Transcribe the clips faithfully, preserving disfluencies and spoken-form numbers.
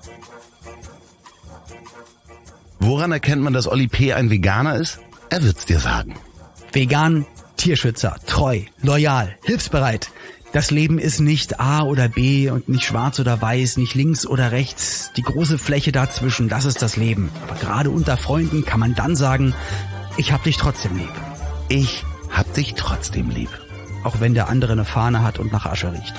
Woran erkennt man, dass Olli P. ein Veganer ist? Er wird's dir sagen. Vegan, Tierschützer, treu, loyal, hilfsbereit. Das Leben ist nicht A oder B und nicht schwarz oder weiß, nicht links oder rechts. Die große Fläche dazwischen, das ist das Leben. Aber gerade unter Freunden kann man dann sagen, ich hab dich trotzdem lieb. Ich hab dich trotzdem lieb. Auch wenn der andere eine Fahne hat und nach Asche riecht.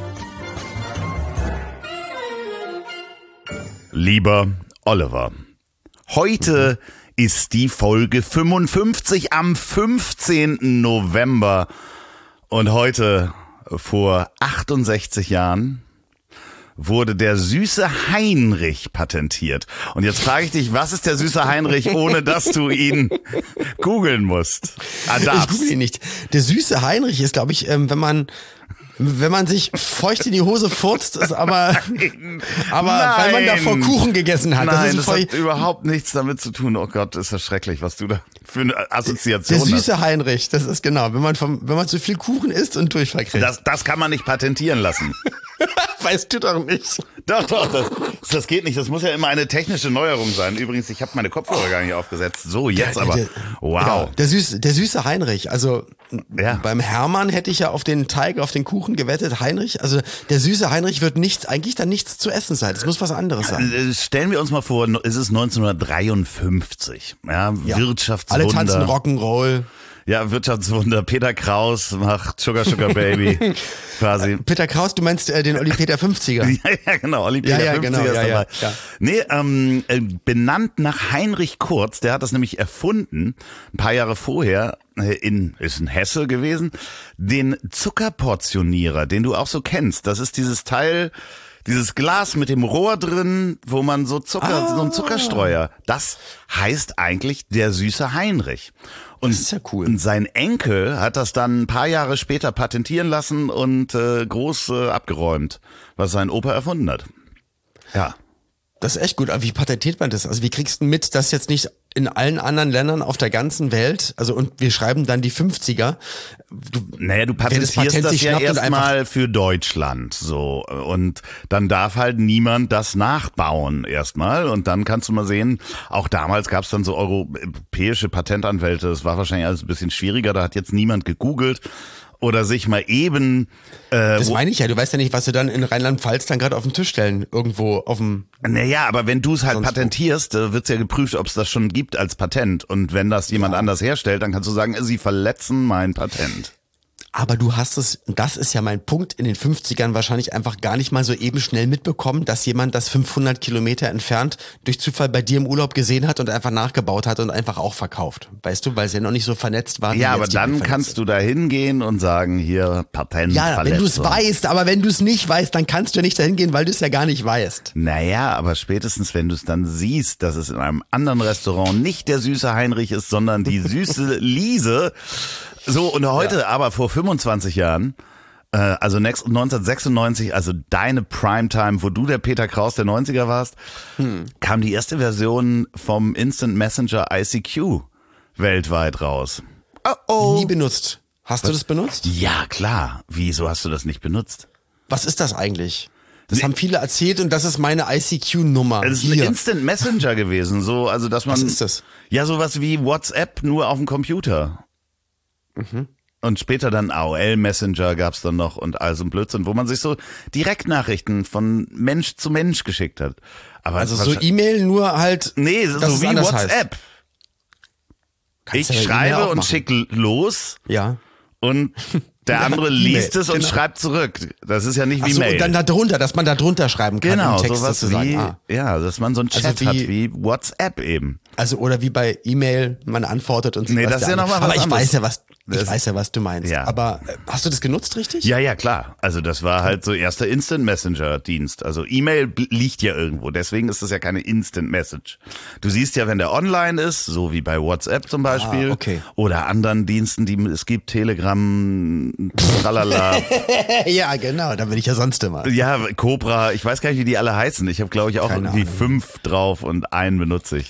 Lieber Oliver, heute mhm. ist die Folge fünfundfünfzig am fünfzehnten November und heute vor achtundsechzig Jahren wurde der süße Heinrich patentiert. Und jetzt frage ich dich, was ist der süße Heinrich, ohne dass du ihn googeln musst? Ah, ich google ihn nicht. Der süße Heinrich ist, glaube ich, ähm, wenn man wenn man sich feucht in die Hose furzt, ist aber aber Nein. weil man davor Kuchen gegessen hat. Nein, das, ist das hat überhaupt nichts damit zu tun. Oh Gott, ist das schrecklich, was du da für eine Assoziation hast. Der süße hast. Heinrich, das ist genau, wenn man vom, wenn man zu viel Kuchen isst und Durchfall kriegt. Das, das kann man nicht patentieren lassen. Weißt du doch nicht. Doch, doch, das, das geht nicht. Das muss ja immer eine technische Neuerung sein. Übrigens, ich habe meine Kopfhörer gar nicht aufgesetzt. So, jetzt der, aber. Der, wow. Ja, der, süße, der süße Heinrich. Also ja. beim Hermann hätte ich ja auf den Teig, auf den Kuchen gewettet. Heinrich, also der süße Heinrich wird nichts, eigentlich dann nichts zu essen sein. Das muss was anderes sein. Stellen wir uns mal vor, es ist neunzehnhundertdreiundfünfzig. Ja, ja. Wirtschaftswunder. Alle tanzen Rock'n'Roll. Ja, Wirtschaftswunder. Peter Kraus macht Sugar Sugar Baby. Quasi. Peter Kraus, du meinst äh, den Olli Peter fünfziger. ja, ja, genau. Olli Peter ja, ja, fünfziger genau, ist ja, dabei. Ja, ja. Nee, ähm, äh, benannt nach Heinrich Kurz, der hat das nämlich erfunden, ein paar Jahre vorher, äh, in, ist in Hesse gewesen, den Zuckerportionierer, den du auch so kennst. Das ist dieses Teil, dieses Glas mit dem Rohr drin, wo man so Zucker, ah. so ein Zuckerstreuer. Das heißt eigentlich der süße Heinrich. Und, das ist ja cool. Und sein Enkel hat das dann ein paar Jahre später patentieren lassen und äh, groß äh, abgeräumt, was sein Opa erfunden hat. Ja. Das ist echt gut. Aber wie patentiert man das? Also wie kriegst du mit, dass jetzt nicht in allen anderen Ländern auf der ganzen Welt, also und wir schreiben dann die fünfziger. Du, naja, du patentierst das, das ja erstmal für Deutschland so und dann darf halt niemand das nachbauen erstmal und dann kannst du mal sehen, auch damals gab es dann so europäische Patentanwälte, das war wahrscheinlich alles ein bisschen schwieriger, da hat jetzt niemand gegoogelt. Oder sich mal eben... Äh, das meine ich ja, du weißt ja nicht, was sie dann in Rheinland-Pfalz dann gerade auf den Tisch stellen, irgendwo auf dem... Naja, aber wenn du es halt patentierst, äh, wird's ja geprüft, ob es das schon gibt als Patent. Und wenn das jemand ja. anders herstellt, dann kannst du sagen, sie verletzen mein Patent. Aber du hast es, das ist ja mein Punkt, in den fünfzigern wahrscheinlich einfach gar nicht mal so eben schnell mitbekommen, dass jemand das fünfhundert Kilometer entfernt durch Zufall bei dir im Urlaub gesehen hat und einfach nachgebaut hat und einfach auch verkauft. Weißt du, weil es ja noch nicht so vernetzt war. Ja, aber dann kannst du da hingehen und sagen, hier, Patentverletzung. Ja, wenn du es weißt, aber wenn du es nicht weißt, dann kannst du nicht dahin gehen, weil du es ja gar nicht weißt. Naja, aber spätestens, wenn du es dann siehst, dass es in einem anderen Restaurant nicht der süße Heinrich ist, sondern die süße Liese. So, und heute, ja. aber vor fünfundzwanzig Jahren, äh, also neunzehnhundertsechsundneunzig, also deine Primetime, wo du der Peter Kraus der neunziger warst, hm. kam die erste Version vom Instant Messenger I C Q weltweit raus. Oh oh. Nie benutzt. Hast Was? du das benutzt? Ja, klar. Wieso hast du das nicht benutzt? Was ist das eigentlich? Das nee. haben viele erzählt und das ist meine I C Q-Nummer. Das ist ein Instant Messenger gewesen, so, also dass man. Was ist das? Ja, sowas wie WhatsApp, nur auf dem Computer. Mhm. Und später dann A O L Messenger gab's dann noch und all so ein Blödsinn, wo man sich so Direktnachrichten von Mensch zu Mensch geschickt hat. Aber also so E-Mail nur halt. Nee, so wie WhatsApp. Ich ja schreibe und schicke los. Ja. Und der andere liest es und genau. schreibt zurück. Das ist ja nicht wie Ach so, Mail. Und dann da drunter, dass man da drunter schreiben kann. Genau, im Text sowas sozusagen. wie, ah. ja, dass man so einen Chat also wie, hat wie WhatsApp eben. Also oder wie bei E-Mail, man antwortet und so. Nee, das ist ja nochmal was Aber ich anderes. weiß ja, was ich das weiß ja, was du meinst. Ja. Aber äh, hast du das genutzt, richtig? Ja, ja, klar. Also das war halt so erster Instant Messenger Dienst. Also E-Mail liegt ja irgendwo. Deswegen ist das ja keine Instant Message. Du siehst ja, wenn der online ist, so wie bei WhatsApp zum Beispiel. Ah, okay. Oder anderen Diensten, die es gibt, Telegram, tralala. Ja, genau. Da bin ich ja sonst immer. Ja, Cobra. Ich weiß gar nicht, wie die alle heißen. Ich habe, glaube ich, auch Keine irgendwie Ahnung. fünf drauf und einen benutze ich.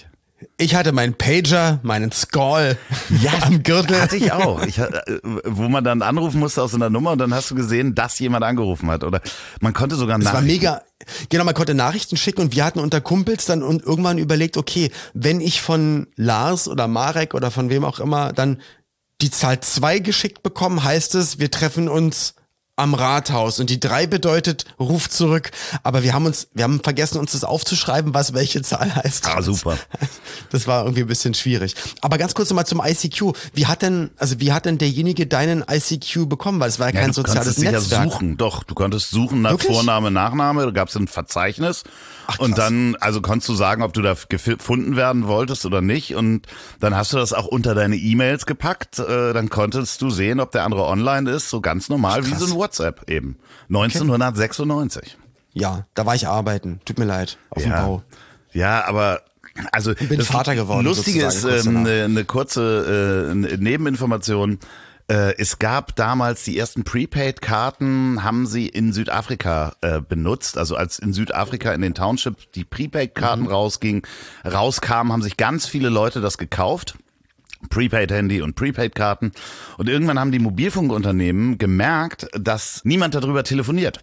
Ich hatte meinen Pager, meinen Skoll Ja, am Gürtel. hatte ich auch. Ich, äh, wo man dann anrufen musste aus so einer Nummer und dann hast du gesehen, dass jemand angerufen hat. Oder man konnte sogar Das war Nachrichten- mega. Genau, man konnte Nachrichten schicken und wir hatten unter Kumpels dann und irgendwann überlegt, okay, wenn ich von Lars oder Marek oder von wem auch immer dann die Zahl zwei geschickt bekomme, heißt es, wir treffen uns am Rathaus und die drei bedeutet, ruf zurück. Aber wir haben uns, wir haben vergessen, uns das aufzuschreiben, was welche Zahl heißt. Ah, super. Das war irgendwie ein bisschen schwierig. Aber ganz kurz nochmal zum I C Q. Wie hat denn, also wie hat denn derjenige deinen I C Q bekommen? Weil es war ja Ja, kein du soziales konntest dich ja Netzwerk. suchen, doch. Du konntest suchen nach Wirklich? Vorname, Nachname, da gab es ein Verzeichnis. Ach, und krass. dann, also konntest du sagen, ob du da gefunden werden wolltest oder nicht. Und dann hast du das auch unter deine E-Mails gepackt. Äh, dann konntest du sehen, ob der andere online ist, so ganz normal Ach, wie krass. so ein WhatsApp eben. neunzehnhundertsechsundneunzig. Ja, da war ich arbeiten. Tut mir leid. Auf dem Ja. Bau. Ja, aber also bin das Vater geworden, Lustige ist sozusagen, kurz ähm, danach. eine, eine kurze äh, eine Nebeninformation. Äh, es gab damals die ersten Prepaid-Karten, haben sie in Südafrika äh, benutzt. Also als in Südafrika in den Townships die Prepaid-Karten Mhm. rausging, rauskamen, haben sich ganz viele Leute das gekauft. Prepaid-Handy und Prepaid-Karten. Und irgendwann haben die Mobilfunkunternehmen gemerkt, dass niemand darüber telefoniert.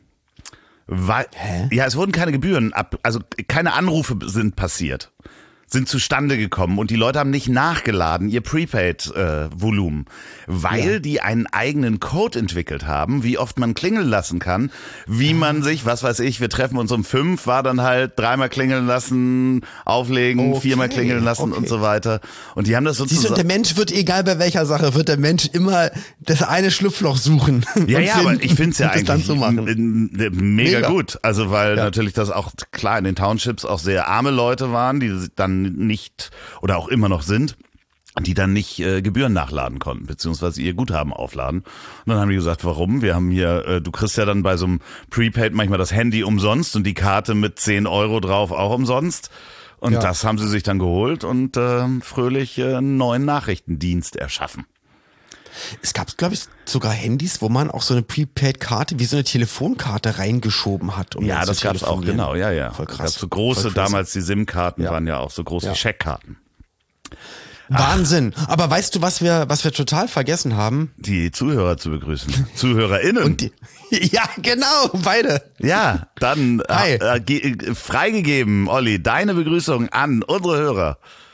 Weil, Hä? ja, es wurden keine Gebühren ab, also keine Anrufe sind passiert, sind zustande gekommen und die Leute haben nicht nachgeladen, ihr Prepaid-Volumen, weil Ja. die einen eigenen Code entwickelt haben, wie oft man klingeln lassen kann, wie man sich, was weiß ich, wir treffen uns um fünf, war dann halt dreimal klingeln lassen, auflegen, Okay, viermal klingeln lassen okay. und so weiter. Und die haben das Siehst du, sozusagen... der Mensch wird, egal bei welcher Sache, wird der Mensch immer das eine Schlupfloch suchen. Ja, und ja, finden aber ich finde es ja und das dann eigentlich so machen. m- m- mega, Mega. gut. Also weil Ja. natürlich das auch, klar, in den Townships auch sehr arme Leute waren, die dann nicht oder auch immer noch sind, die dann nicht äh, Gebühren nachladen konnten, beziehungsweise ihr Guthaben aufladen. Und dann haben die gesagt, warum? Wir haben hier, äh, du kriegst ja dann bei so einem Prepaid manchmal das Handy umsonst und die Karte mit zehn Euro drauf auch umsonst. Und Ja. das haben sie sich dann geholt und äh, fröhlich äh, einen neuen Nachrichtendienst erschaffen. Es gab, glaube ich, sogar Handys, wo man auch so eine Prepaid-Karte wie so eine Telefonkarte reingeschoben hat. Um Ja, dann das zu gab's auch, telefonieren. genau, ja, ja. Voll Da krass. gab's so große, Voll crazy. damals die SIM-Karten Ja. waren ja auch so groß Ja. wie Scheckkarten. Wahnsinn. Aber weißt du, was wir, was wir total vergessen haben? Die Zuhörer zu begrüßen. ZuhörerInnen. Und die, ja, genau, beide. ja, dann Hi. äh, äh, ge- äh, freigegeben, Olli, deine Begrüßung an unsere Hörer.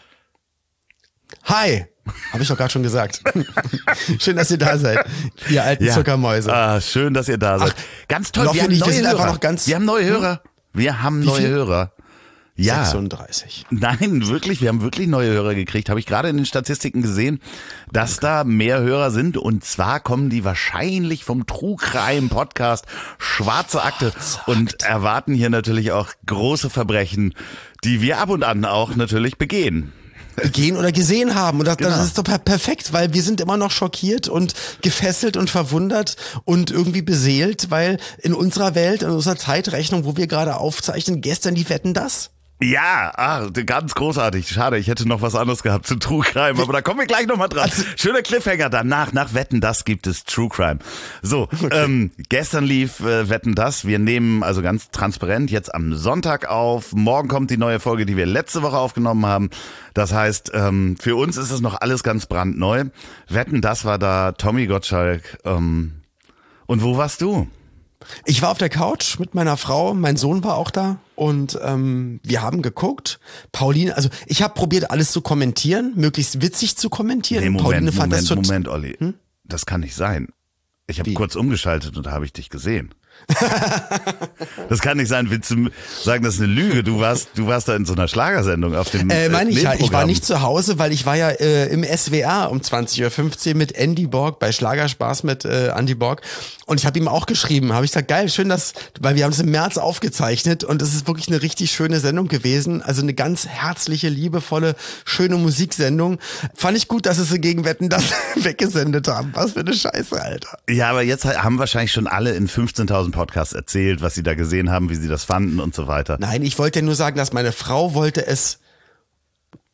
Hi. Habe ich doch gerade schon gesagt. Schön, dass ihr da seid, ihr alten Zuckermäuse. Ah, schön, dass ihr da seid. Ganz toll, Loffi wir haben und ich, wir neue sind Hörer. einfach noch ganz- wir haben neue Hörer. Wir haben neue viel? Hörer. Ja. sechsunddreißig. Nein, wirklich, wir haben wirklich neue Hörer gekriegt. Habe ich gerade in den Statistiken gesehen, dass da mehr Hörer sind. Und zwar kommen die wahrscheinlich vom True Crime Podcast Schwarze Akte und erwarten hier natürlich auch große Verbrechen, die wir ab und an auch natürlich begehen. Gehen oder gesehen haben. Und das, Genau. das ist doch per- perfekt, weil wir sind immer noch schockiert und gefesselt und verwundert und irgendwie beseelt, weil in unserer Welt, in unserer Zeitrechnung, wo wir gerade aufzeichnen, gestern die Wetten das. Ja, ah, ganz großartig. Schade, ich hätte noch was anderes gehabt zu True Crime, aber da kommen wir gleich nochmal dran. Schöner Cliffhanger danach, nach Wetten, das gibt es True Crime. So, ähm, gestern lief äh, Wetten, das. Wir nehmen also ganz transparent jetzt am Sonntag auf. Morgen kommt die neue Folge, die wir letzte Woche aufgenommen haben. Das heißt, ähm, für uns ist es noch alles ganz brandneu. Wetten, das war da Tommy Gottschalk. Ähm, und wo warst du? Ich war auf der Couch mit meiner Frau, mein Sohn war auch da und ähm, wir haben geguckt. Pauline, also ich habe probiert, alles zu kommentieren, möglichst witzig zu kommentieren. Nee, Moment, Pauline fand Moment, das tot- Moment, Olli. Das kann nicht sein. Ich habe Wie? kurz umgeschaltet und da habe ich dich gesehen. Das kann nicht sein. Willst du sagen, das ist eine Lüge? Du warst, du warst da in so einer Schlagersendung auf dem Äh, meine ich ja, ich war Nebenprogramm. nicht zu Hause, weil ich war ja äh, im S W R um zwanzig Uhr fünfzehn mit Andy Borg bei Schlagerspaß mit äh, Andy Borg und ich habe ihm auch geschrieben, habe ich gesagt, geil, schön, dass, weil wir haben es im März aufgezeichnet und es ist wirklich eine richtig schöne Sendung gewesen, also eine ganz herzliche, liebevolle, schöne Musiksendung. Fand ich gut, dass es sie gegen Wetten das weggesendet haben. Was für eine Scheiße, Alter. Ja, aber jetzt haben wahrscheinlich schon alle in fünfzehntausend Podcasts erzählt, was sie da gesehen haben, wie sie das fanden und so weiter. Nein, ich wollte ja nur sagen, dass meine Frau wollte es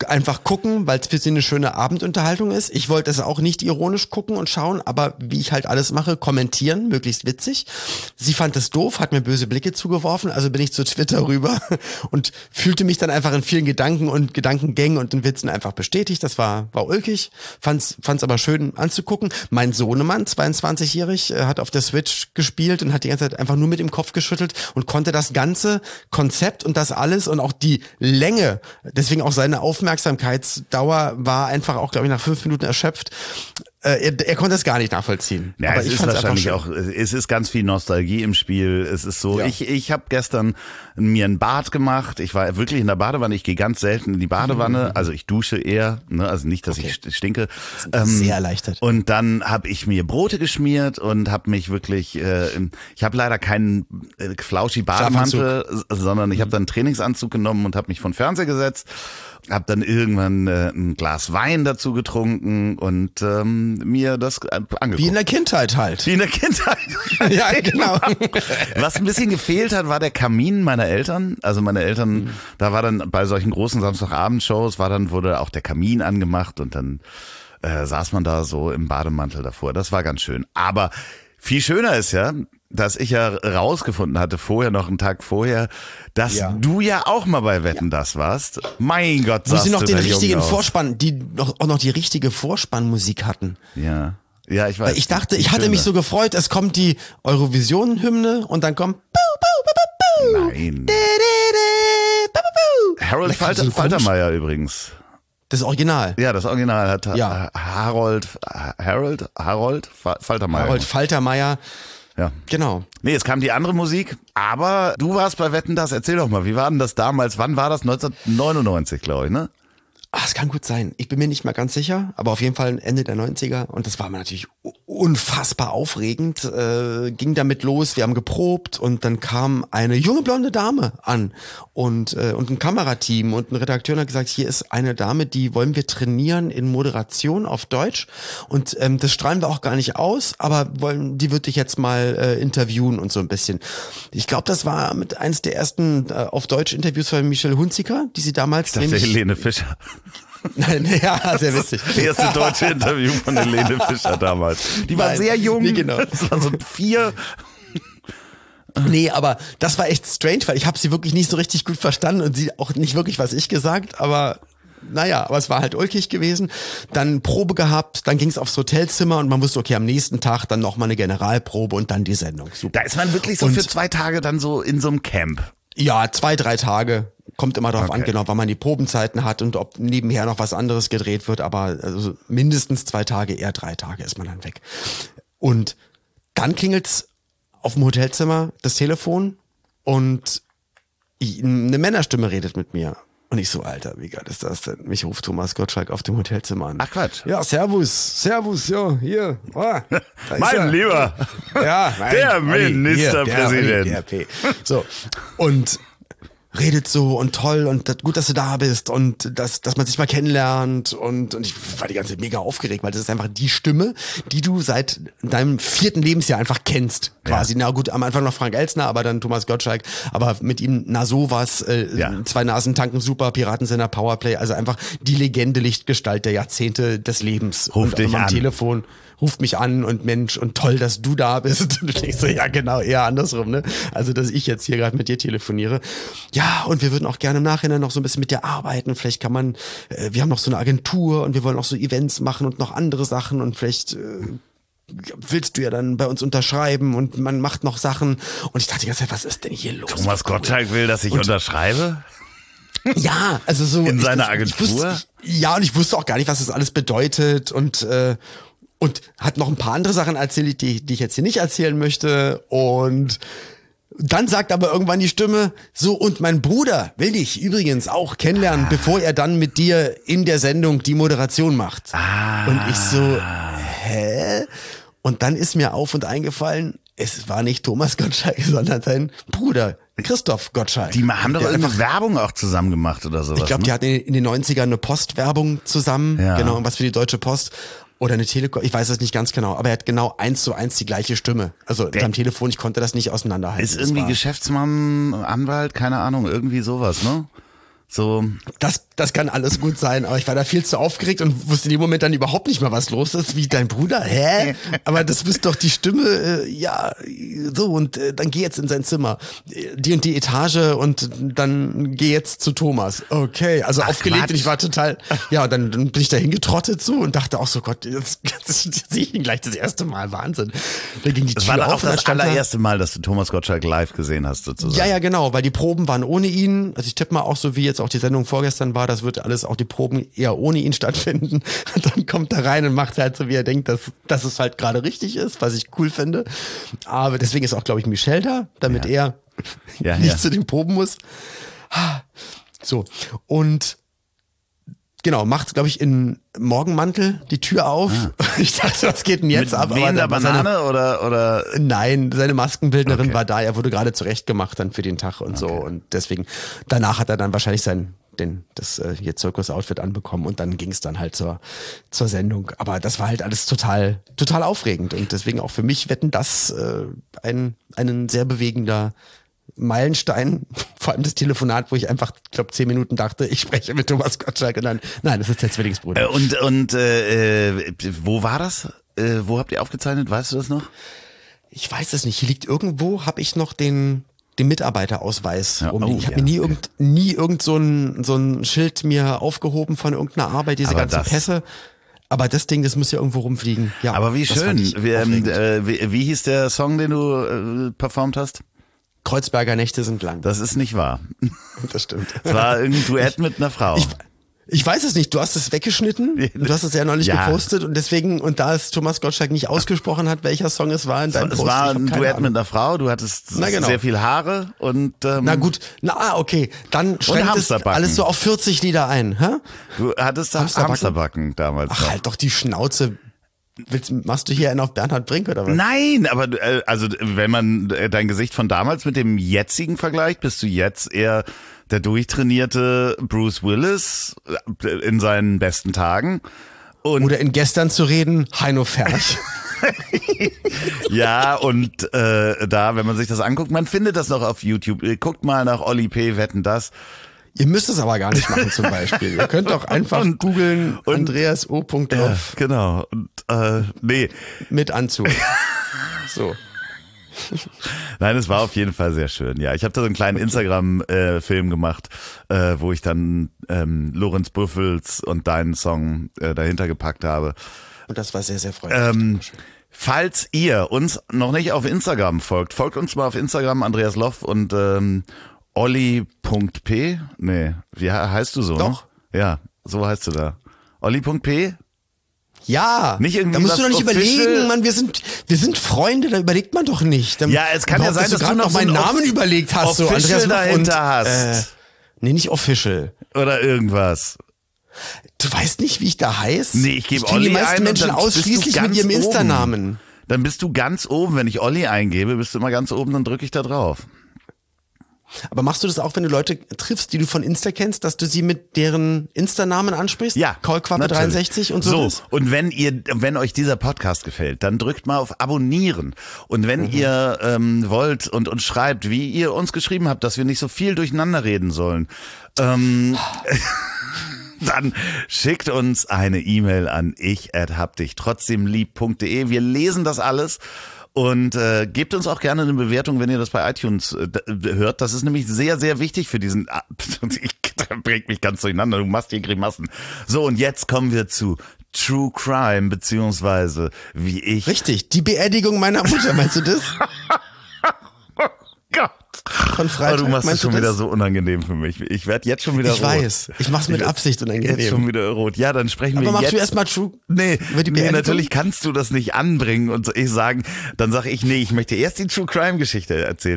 einfach gucken, weil es für sie eine schöne Abendunterhaltung ist. Ich wollte es auch nicht ironisch gucken und schauen, aber wie ich halt alles mache, kommentieren, möglichst witzig. Sie fand es doof, hat mir böse Blicke zugeworfen, also bin ich zu Twitter rüber und fühlte mich dann einfach in vielen Gedanken und Gedankengängen und in Witzen einfach bestätigt. Das war war ulkig, fand's fand's aber schön anzugucken. Mein Sohnemann, zweiundzwanzigjährig, hat auf der Switch gespielt und hat die ganze Zeit einfach nur mit dem Kopf geschüttelt und konnte das ganze Konzept und das alles und auch die Länge, deswegen auch seine Aufmerksamkeitsdauer war einfach auch, glaube ich, nach fünf Minuten erschöpft. Er, er konnte es gar nicht nachvollziehen. Ja, aber es ich ist fand's wahrscheinlich einfach auch, es ist ganz viel Nostalgie im Spiel. Es ist so, Ja. ich ich habe gestern mir ein Bad gemacht. Ich war wirklich in der Badewanne. Ich gehe ganz selten in die Badewanne. Also ich dusche eher, ne? Also nicht, dass Okay. ich stinke. schön. Sehr erleichtert. Und dann habe ich mir Brote geschmiert und habe mich wirklich, äh, ich habe leider keinen äh, flauschi Bademantel, sondern ich habe dann einen Trainingsanzug genommen und habe mich vor den Fernseher gesetzt. Hab dann irgendwann äh, ein Glas Wein dazu getrunken und ähm, mir das äh, angeguckt. Wie in der Kindheit halt. Wie in der Kindheit. Ja, genau. Was ein bisschen gefehlt hat, war der Kamin meiner Eltern. Also meine Eltern, mhm. da war dann bei solchen großen Samstagabendshows, war dann, wurde auch der Kamin angemacht und dann äh, saß man da so im Bademantel davor. Das war ganz schön. Aber viel schöner ist ja, dass ich ja rausgefunden hatte, vorher noch einen Tag vorher, dass Ja. du ja auch mal bei Wetten, das warst. Mein Gott, Wo sahst sie noch du den da jung richtigen aus. Vorspann, die noch, auch noch die richtige Vorspannmusik hatten. Ja, ja, ich weiß. Weil ich dachte, Die ich hatte schöne. mich so gefreut, es kommt die Eurovision-Hymne und dann kommt Bau, Bau, Bau, Bau, Bau. Nein. Dä, dä, dä, Bau, Bau, Bau. Harold Das klingt Falter, so komisch. Faltermeier übrigens. Das Original. Ja, das Original hat Ja. Harold, Harold, Harold Fa- Faltermeier. Harold Faltermeier. Ja. Genau. Nee, es kam die andere Musik, aber du warst bei Wetten, das. Erzähl doch mal, wie war denn das damals? Wann war das? neunzehnhundertneunundneunzig, glaube ich, ne? Ah, es kann gut sein. Ich bin mir nicht mehr ganz sicher, aber auf jeden Fall Ende der neunziger. Und das war mir natürlich unfassbar aufregend. Äh, ging damit los, wir haben geprobt und dann kam eine junge blonde Dame an und, äh, und ein Kamerateam und ein Redakteur hat gesagt, hier ist eine Dame, die wollen wir trainieren in Moderation auf Deutsch. Und ähm, das strahlen wir auch gar nicht aus, aber wollen, die wird dich jetzt mal äh, interviewen und so ein bisschen. Ich glaube, das war mit eins der ersten äh, auf Deutsch Interviews von Michelle Hunziker, die sie damals Ich dachte, nämlich Helene Fischer. Nein, ja, sehr witzig. Das erste deutsche Interview von Helene Fischer damals. Die war Nein, sehr jung. nee, genau. Das war so vier. Nee, aber das war echt strange, weil ich habe sie wirklich nicht so richtig gut verstanden und sie auch nicht wirklich, was ich gesagt, aber naja, aber es war halt ulkig gewesen. Dann Probe gehabt, dann ging es aufs Hotelzimmer und man wusste, okay, am nächsten Tag dann nochmal eine Generalprobe und dann die Sendung. Super. Da ist man wirklich so Und- für zwei Tage dann so in so einem Camp. Ja, zwei, drei Tage. Kommt immer darauf Okay. an, genau, wann man die Probenzeiten hat und ob nebenher noch was anderes gedreht wird, aber also mindestens zwei Tage, eher drei Tage ist man dann weg. Und dann klingelt's auf dem Hotelzimmer das Telefon und ich, eine Männerstimme redet mit mir. Und ich so, Alter, wie geil ist das denn? Mich ruft Thomas Gottschalk auf dem Hotelzimmer an. Ach Quatsch. Ja, servus, servus, ja, hier. Ah, da ist Mein er. Lieber. Ja, mein Der Olli, Ministerpräsident. Hier, der, Olli, der P. So. Und redet so und toll und das, gut, dass du da bist und dass, dass man sich mal kennenlernt und, und ich war die ganze Zeit mega aufgeregt, weil das ist einfach die Stimme, die du seit deinem vierten Lebensjahr einfach kennst, quasi. Na gut, am Anfang noch Frank Elstner, aber dann Thomas Gottschalk, aber mit ihm na sowas, äh, Ja. zwei Nasen tanken, super, Piratensender, Powerplay, also einfach die Legende, Lichtgestalt der Jahrzehnte des Lebens. Ruft und dich am an. Telefon ruft mich an und Mensch und toll, dass du da bist. Und ich denk so, ja genau, eher andersrum, ne? Also, dass ich jetzt hier gerade mit dir telefoniere. Ja, und wir würden auch gerne im Nachhinein noch so ein bisschen mit dir arbeiten. Vielleicht kann man, äh, wir haben noch so eine Agentur und wir wollen auch so Events machen und noch andere Sachen und vielleicht äh, willst du ja dann bei uns unterschreiben und man macht noch Sachen. Und ich dachte die ganze Zeit, was ist denn hier los? Thomas Gottschalk will, dass ich unterschreibe? Ja, also so. In ich- seiner ich Agentur? wusste, ich, ja, und ich wusste auch gar nicht, was das alles bedeutet und, äh, und hat noch ein paar andere Sachen erzählt, die, die ich jetzt hier nicht erzählen möchte. Und dann sagt aber irgendwann die Stimme, so, und mein Bruder will dich übrigens auch kennenlernen, bevor er dann mit dir in der Sendung die Moderation macht. Ah. Und ich so, hä? Und dann ist mir auf und eingefallen, es war nicht Thomas Gottschalk, sondern sein Bruder, Christoph Gottschalk. Die haben doch Der irgendwie einfach- Werbung auch zusammen gemacht oder sowas. ich glaube, ne? die hatten in, in den neunzigern eine Postwerbung zusammen, Ja. genau, was für die Deutsche Post oder eine Telekom, ich weiß es nicht ganz genau, aber er hat genau eins zu eins die gleiche Stimme. Also Der- am Telefon, ich konnte das nicht auseinanderhalten. Ist Das irgendwie war- Geschäftsmann, Anwalt, keine Ahnung, irgendwie sowas, ne? So. Das, das kann alles gut sein, aber ich war da viel zu aufgeregt und wusste in dem Moment dann überhaupt nicht mehr, was los ist. Wie dein Bruder? Hä? Aber das bist doch die Stimme, äh, ja, so und äh, dann geh jetzt in sein Zimmer. Die und die Etage und dann geh jetzt zu Thomas. Okay, also Ach, aufgelegt Quatsch. und ich war total, ja, und dann, dann bin ich da hingetrottet so und dachte auch so, Gott, jetzt, jetzt, jetzt sehe ich ihn gleich das erste Mal, Wahnsinn. Da ging die Das Tür war auf auch und dann das stand da- allererste Mal, dass du Thomas Gottschalk live gesehen hast, sozusagen. Ja, ja, genau, weil die Proben waren ohne ihn. Also ich tippe mal auch so, wie jetzt auch die Sendung vorgestern war, das wird alles, auch die Proben eher ohne ihn stattfinden. Und dann kommt er rein und macht halt so, wie er denkt, dass, dass es halt gerade richtig ist, was ich cool finde. Aber deswegen ist auch, glaube ich, Michelle da, damit Ja. er Ja, nicht ja. zu den Proben muss. So, und genau, macht, glaube ich, in Morgenmantel die Tür auf. Ich dachte, was geht denn jetzt Ah. Mit ab? wehender da war seine- Banane oder, oder? Nein, seine Maskenbildnerin Okay. war da, er wurde gerade zurechtgemacht dann für den Tag und so und deswegen, danach hat er dann wahrscheinlich sein, den, das äh, hier Zirkus-Outfit anbekommen und dann ging es dann halt zur, zur Sendung. Aber das war halt alles total, total aufregend und deswegen auch für mich Wetten, das äh, ein, ein sehr bewegender Meilenstein, vor allem das Telefonat, wo ich einfach, ich glaube, zehn Minuten dachte, ich spreche mit Thomas Gottschalk und dann, nein, das ist der Zwillingsbruder. Äh, und und äh, äh, wo war das? Äh, wo habt ihr aufgezeichnet? Weißt du das noch? Ich weiß es nicht. Hier liegt irgendwo, habe ich noch den, den Mitarbeiterausweis. Ja, rumliegen. oh, ich habe ja, mir nie, okay. irgend, nie irgend so ein, so ein Schild mir aufgehoben von irgendeiner Arbeit, diese Aber ganzen das- Pässe. Aber das Ding, das muss ja irgendwo rumfliegen. Ja, Aber wie das fand schön. ich Wie, ähm, aufregend. äh, wie, wie hieß der Song, den du äh, performt hast? Kreuzberger Nächte sind lang. Das ist nicht wahr. Das stimmt. Es war irgendein Duett mit einer Frau. Ich, ich weiß es nicht. Du hast es weggeschnitten. Du hast es ja neulich Ja. gepostet und deswegen, und da es Thomas Gottschalk nicht ausgesprochen hat, welcher Song es war in deinem es Post. war ich hab ein keine Duett Ahnung. mit einer Frau. Du hattest Na, genau. sehr viel Haare und ähm, Na gut, na ah, okay. Dann schränkt es Hamsterbacken. alles so auf vierzig Lieder ein. Hä? du hattest Hamsterbacken? Hamsterbacken, damals. Ach, noch. halt doch die Schnauze. Willst, machst du hier einen auf Bernhard Brink oder was? Nein, aber äh, also wenn man äh, dein Gesicht von damals mit dem jetzigen vergleicht, bist du jetzt eher der durchtrainierte Bruce Willis äh, in seinen besten Tagen. Und Oder in gestern zu reden, Heino Ferch. ja, und äh, da, wenn man sich das anguckt, man findet das noch auf YouTube. Ihr guckt mal nach Olli P. Wetten, das. Ihr müsst es aber gar nicht machen zum Beispiel. Ihr könnt doch einfach Und- googeln und- Andreas O. Ja, Loff genau. Und äh, nee, mit Anzug. So. nein, es war auf jeden Fall sehr schön. Ja, ich habe da so einen kleinen Instagram-Film gemacht, äh, wo ich dann ähm, Lorenz Büffels und deinen Song äh, dahinter gepackt habe. Und das war sehr, sehr freundlich. Ähm, falls ihr uns noch nicht auf Instagram folgt, folgt uns mal auf Instagram, Andreas Loff und ähm, Olli.p. Nee, wie he- heißt du so? Doch. Ne? Ja, so heißt du da. Olli.p. Ja, Nicht irgendwie da musst was du doch nicht official? überlegen, Mann, wir sind, wir sind Freunde, da überlegt man doch nicht. Dann Ja, es kann ja überhaupt, sein, dass du grad noch noch so meinen ein Namen Off- überlegt hast, so Official Andreas Loff dahinter und, hast. Äh, nee, nicht official. Oder irgendwas. Du weißt nicht, wie ich da heiß? Nee, ich gebe kenn Olli die meisten ein und Menschen dann bist du ausschließlich ganz mit ihrem oben. Insta-Namen. Dann bist du ganz oben. Wenn ich Olli eingebe, bist du immer ganz oben, dann drücke ich da drauf. Aber machst du das auch, wenn du Leute triffst, die du von Insta kennst, dass du sie mit deren Insta-Namen ansprichst? Ja, Kaulquappe natürlich. dreiundsechzig und so. So, was? und wenn ihr, wenn euch dieser Podcast gefällt, dann drückt mal auf Abonnieren. Und wenn Mhm. ihr ähm, wollt und uns schreibt, wie ihr uns geschrieben habt, dass wir nicht so viel durcheinander reden sollen, ähm, dann schickt uns eine E-Mail an ich at habdich trotzdem lieb punkt de. Wir lesen das alles. Und äh, gebt uns auch gerne eine Bewertung, wenn ihr das bei iTunes äh, d- hört. Das ist nämlich sehr, sehr wichtig für diesen... Ah, ich, das bringt mich ganz durcheinander, du machst hier Grimassen. So, und jetzt kommen wir zu True Crime, beziehungsweise wie ich... Richtig, die Beerdigung meiner Mutter, meinst du das? Gott. Von Freitag, Oh, du machst es meinst du schon wieder das? so unangenehm für mich. Ich werde jetzt schon wieder Ich rot. weiß, ich mach's mit Ich- Absicht Jetzt schon unangenehm. wieder rot. Ja, dann sprechen Aber wir machst jetzt... du erstmal True? Nee, über die nee, Beerdigung? natürlich kannst du das nicht anbringen und so ich sagen, dann sage ich, nee, ich möchte erst die True Crime Geschichte erzählen.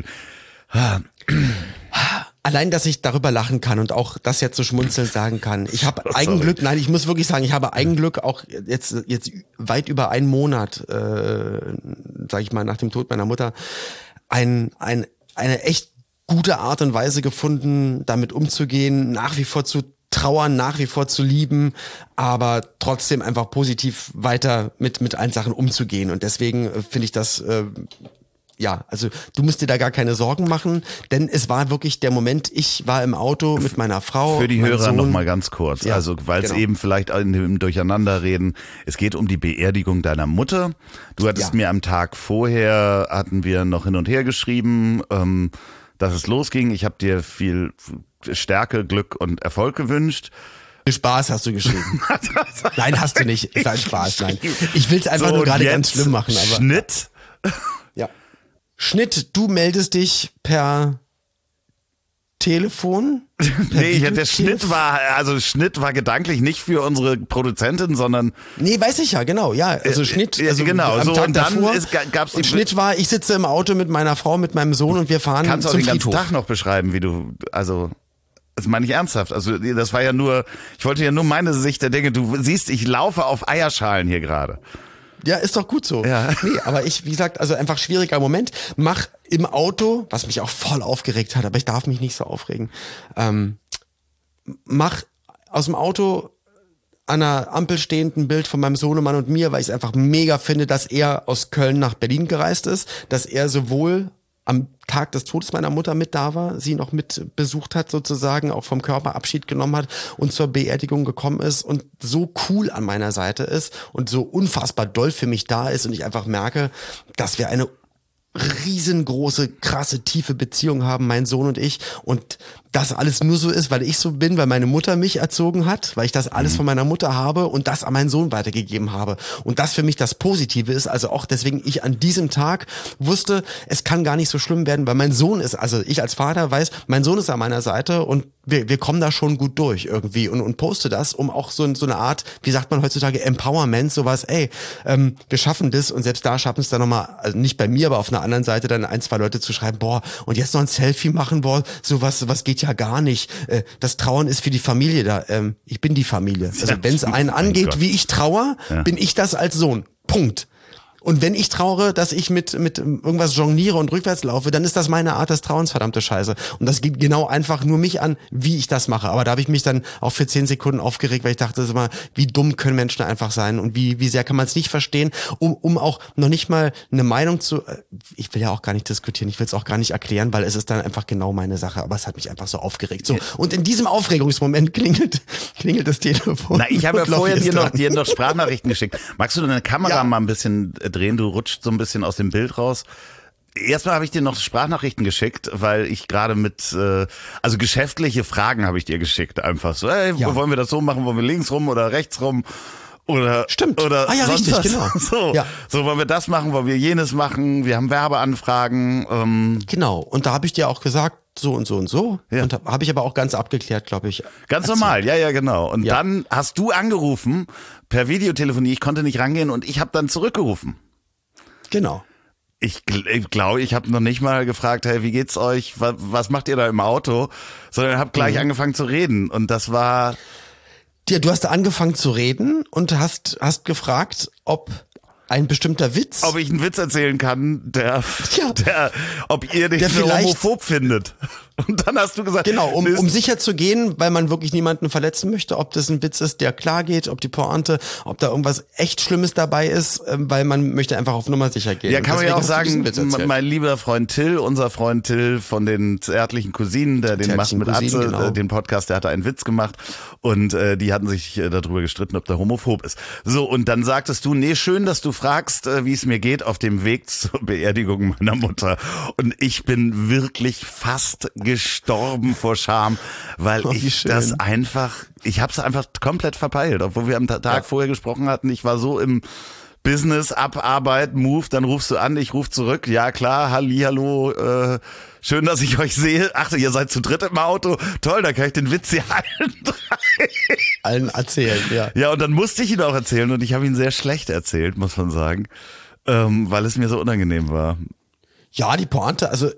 Allein, dass ich darüber lachen kann und auch das jetzt so schmunzelnd sagen kann. Ich habe Sorry. Eigenglück, nein, ich muss wirklich sagen, ich habe Eigenglück auch jetzt jetzt weit über einen Monat, äh, sage ich mal, nach dem Tod meiner Mutter, ein, ein, eine echt gute Art und Weise gefunden, damit umzugehen, nach wie vor zu trauern, nach wie vor zu lieben, aber trotzdem einfach positiv weiter mit mit allen Sachen umzugehen. Und deswegen äh, finde ich das äh, ja, also du musst dir da gar keine Sorgen machen, denn es war wirklich der Moment, ich war im Auto mit meiner Frau. Für die Hörer noch mal ganz kurz, Ja, also weil es genau. eben vielleicht in dem Durcheinanderreden, es geht um die Beerdigung deiner Mutter. Du hattest Ja. mir am Tag vorher, hatten wir noch hin und her geschrieben, ähm, dass es losging. Ich habe dir viel Stärke, Glück und Erfolg gewünscht. Viel Spaß hast du geschrieben. Nein, hast du nicht. Ist ein Spaß, nein. Ich will es einfach So, nur gerade jetzt ganz schlimm machen. Aber Schnitt. ja. Schnitt, du meldest dich per Telefon? Per Nee, ich, der Videotelef- Schnitt war, also Schnitt war gedanklich nicht für unsere Produzentin, sondern Nee, weiß ich ja, genau, ja. Also Schnitt, ja, also genau, am so, Tag und dann davor. ist- gab's die- und Schnitt war, ich sitze im Auto mit meiner Frau, mit meinem Sohn und wir fahren kannst du auch zum den ganzen Friedhof. Tag noch beschreiben, wie du, also, das meine ich ernsthaft. Also, das war ja nur, ich wollte ja nur meine Sicht der Dinge. Du siehst, ich laufe auf Eierschalen hier gerade. Ja, ist doch gut so. Ja. Nee, aber ich, wie gesagt, also einfach schwieriger Moment. Mach im Auto, was mich auch voll aufgeregt hat, aber ich darf mich nicht so aufregen. Ähm, mach aus dem Auto an einer Ampel stehend ein Bild von meinem Sohnemann und mir, weil ich es einfach mega finde, dass er aus Köln nach Berlin gereist ist, dass er sowohl am Tag des Todes meiner Mutter mit da war, sie noch mit besucht hat sozusagen, auch vom Körper Abschied genommen hat und zur Beerdigung gekommen ist und so cool an meiner Seite ist und so unfassbar doll für mich da ist und ich einfach merke, dass wir eine riesengroße, krasse, tiefe Beziehung haben, mein Sohn und ich, und das alles nur so ist, weil ich so bin, weil meine Mutter mich erzogen hat, weil ich das alles von meiner Mutter habe und das an meinen Sohn weitergegeben habe. Und das für mich das Positive ist, also auch deswegen ich an diesem Tag wusste, es kann gar nicht so schlimm werden, weil mein Sohn ist, also ich als Vater weiß, mein Sohn ist an meiner Seite und wir, wir kommen da schon gut durch irgendwie und, und poste das, um auch so, so eine Art, wie sagt man heutzutage, Empowerment, sowas, ey, ähm, wir schaffen das und selbst da schaffen es dann nochmal, also nicht bei mir, aber auf einer anderen Seite dann ein, zwei Leute zu schreiben, boah, und jetzt noch ein Selfie machen, boah, sowas, was geht ja gar nicht. Äh, das Trauern ist für die Familie da. Ähm, ich bin die Familie. Also Ja, wenn es einen mein angeht, Gott. wie ich trauer, Ja. bin ich das als Sohn. Punkt. Und wenn ich trauere, dass ich mit mit irgendwas jongliere und rückwärts laufe, dann ist das meine Art des Trauens, verdammte Scheiße. Und das geht genau einfach nur mich an, wie ich das mache. Aber da habe ich mich dann auch für zehn Sekunden aufgeregt, weil ich dachte, das ist immer, wie dumm können Menschen einfach sein und wie wie sehr kann man es nicht verstehen, um um auch noch nicht mal eine Meinung zu, ich will ja auch gar nicht diskutieren, ich will es auch gar nicht erklären, weil es ist dann einfach genau meine Sache. Aber es hat mich einfach so aufgeregt. So, und in diesem Aufregungsmoment klingelt klingelt das Telefon. Na, ich habe ja Und Loffi vorher ist dir noch, dran. dir noch Sprachnachrichten geschickt. Magst du deine Kamera Ja. mal ein bisschen drehen? Du rutscht so ein bisschen aus dem Bild raus. Erstmal habe ich dir noch Sprachnachrichten geschickt, weil ich gerade mit, äh, also geschäftliche Fragen habe ich dir geschickt. Einfach so, ey, Ja. wollen wir das so machen? Wollen wir links rum oder rechts rum? Oder, Stimmt. Oder Ah ja, sonst richtig, was. genau. So, Ja. so, wollen wir das machen? Wollen wir jenes machen? Wir haben Werbeanfragen. Ähm, Genau. Und da habe ich dir auch gesagt, so und so und so. Ja. Und habe hab ich aber auch ganz abgeklärt, glaube ich. Ganz erzählt. normal, ja, ja, genau. Und Ja. dann hast du angerufen per Videotelefonie. Ich konnte nicht rangehen und ich habe dann zurückgerufen. Genau. Ich gl- ich glaube, ich habe noch nicht mal gefragt, hey, wie geht's euch? Was, was macht ihr da im Auto? Sondern habe gleich Mhm. angefangen zu reden. Und das war, Ja, du hast angefangen zu reden und hast, hast gefragt, ob ein bestimmter Witz. ob ich einen Witz erzählen kann, der, Ja. der ob ihr den Der für vielleicht- homophob findet. Und dann hast du gesagt, Genau, um, nee, um sicher zu gehen, weil man wirklich niemanden verletzen möchte, ob das ein Witz ist, der klar geht, ob die Pointe, ob da irgendwas echt Schlimmes dabei ist, ähm, weil man möchte einfach auf Nummer sicher gehen. ja, Und kann man ja deswegen auch hast du sagen, diesen Witz erzählt. mein lieber Freund Till, unser Freund Till von den zärtlichen Cousinen, der den macht Zärtlichen mit Cousinen, Atze, genau. äh, den Podcast, der hatte einen Witz gemacht und äh, die hatten sich äh, darüber gestritten, ob der homophob ist. So, und dann sagtest du, nee, schön, dass du fragst, äh, wie es mir geht auf dem Weg zur Beerdigung meiner Mutter. Und ich bin wirklich fast gestorben vor Scham, weil Oh, wie ich schön. das einfach, ich habe es einfach komplett verpeilt, obwohl wir am Ta- Tag Ja. vorher gesprochen hatten. Ich war so im Business, Abarbeit, Move, dann rufst du an, ich ruf zurück. Ja klar, hallihallo, äh, schön, dass ich euch sehe. Ach, ihr seid zu dritt im Auto. Toll, da kann ich den Witz hier allen drei. Allen erzählen, ja. Ja, und dann musste ich ihn auch erzählen und ich habe ihn sehr schlecht erzählt, muss man sagen, ähm, weil es mir so unangenehm war. Ja, die Pointe, also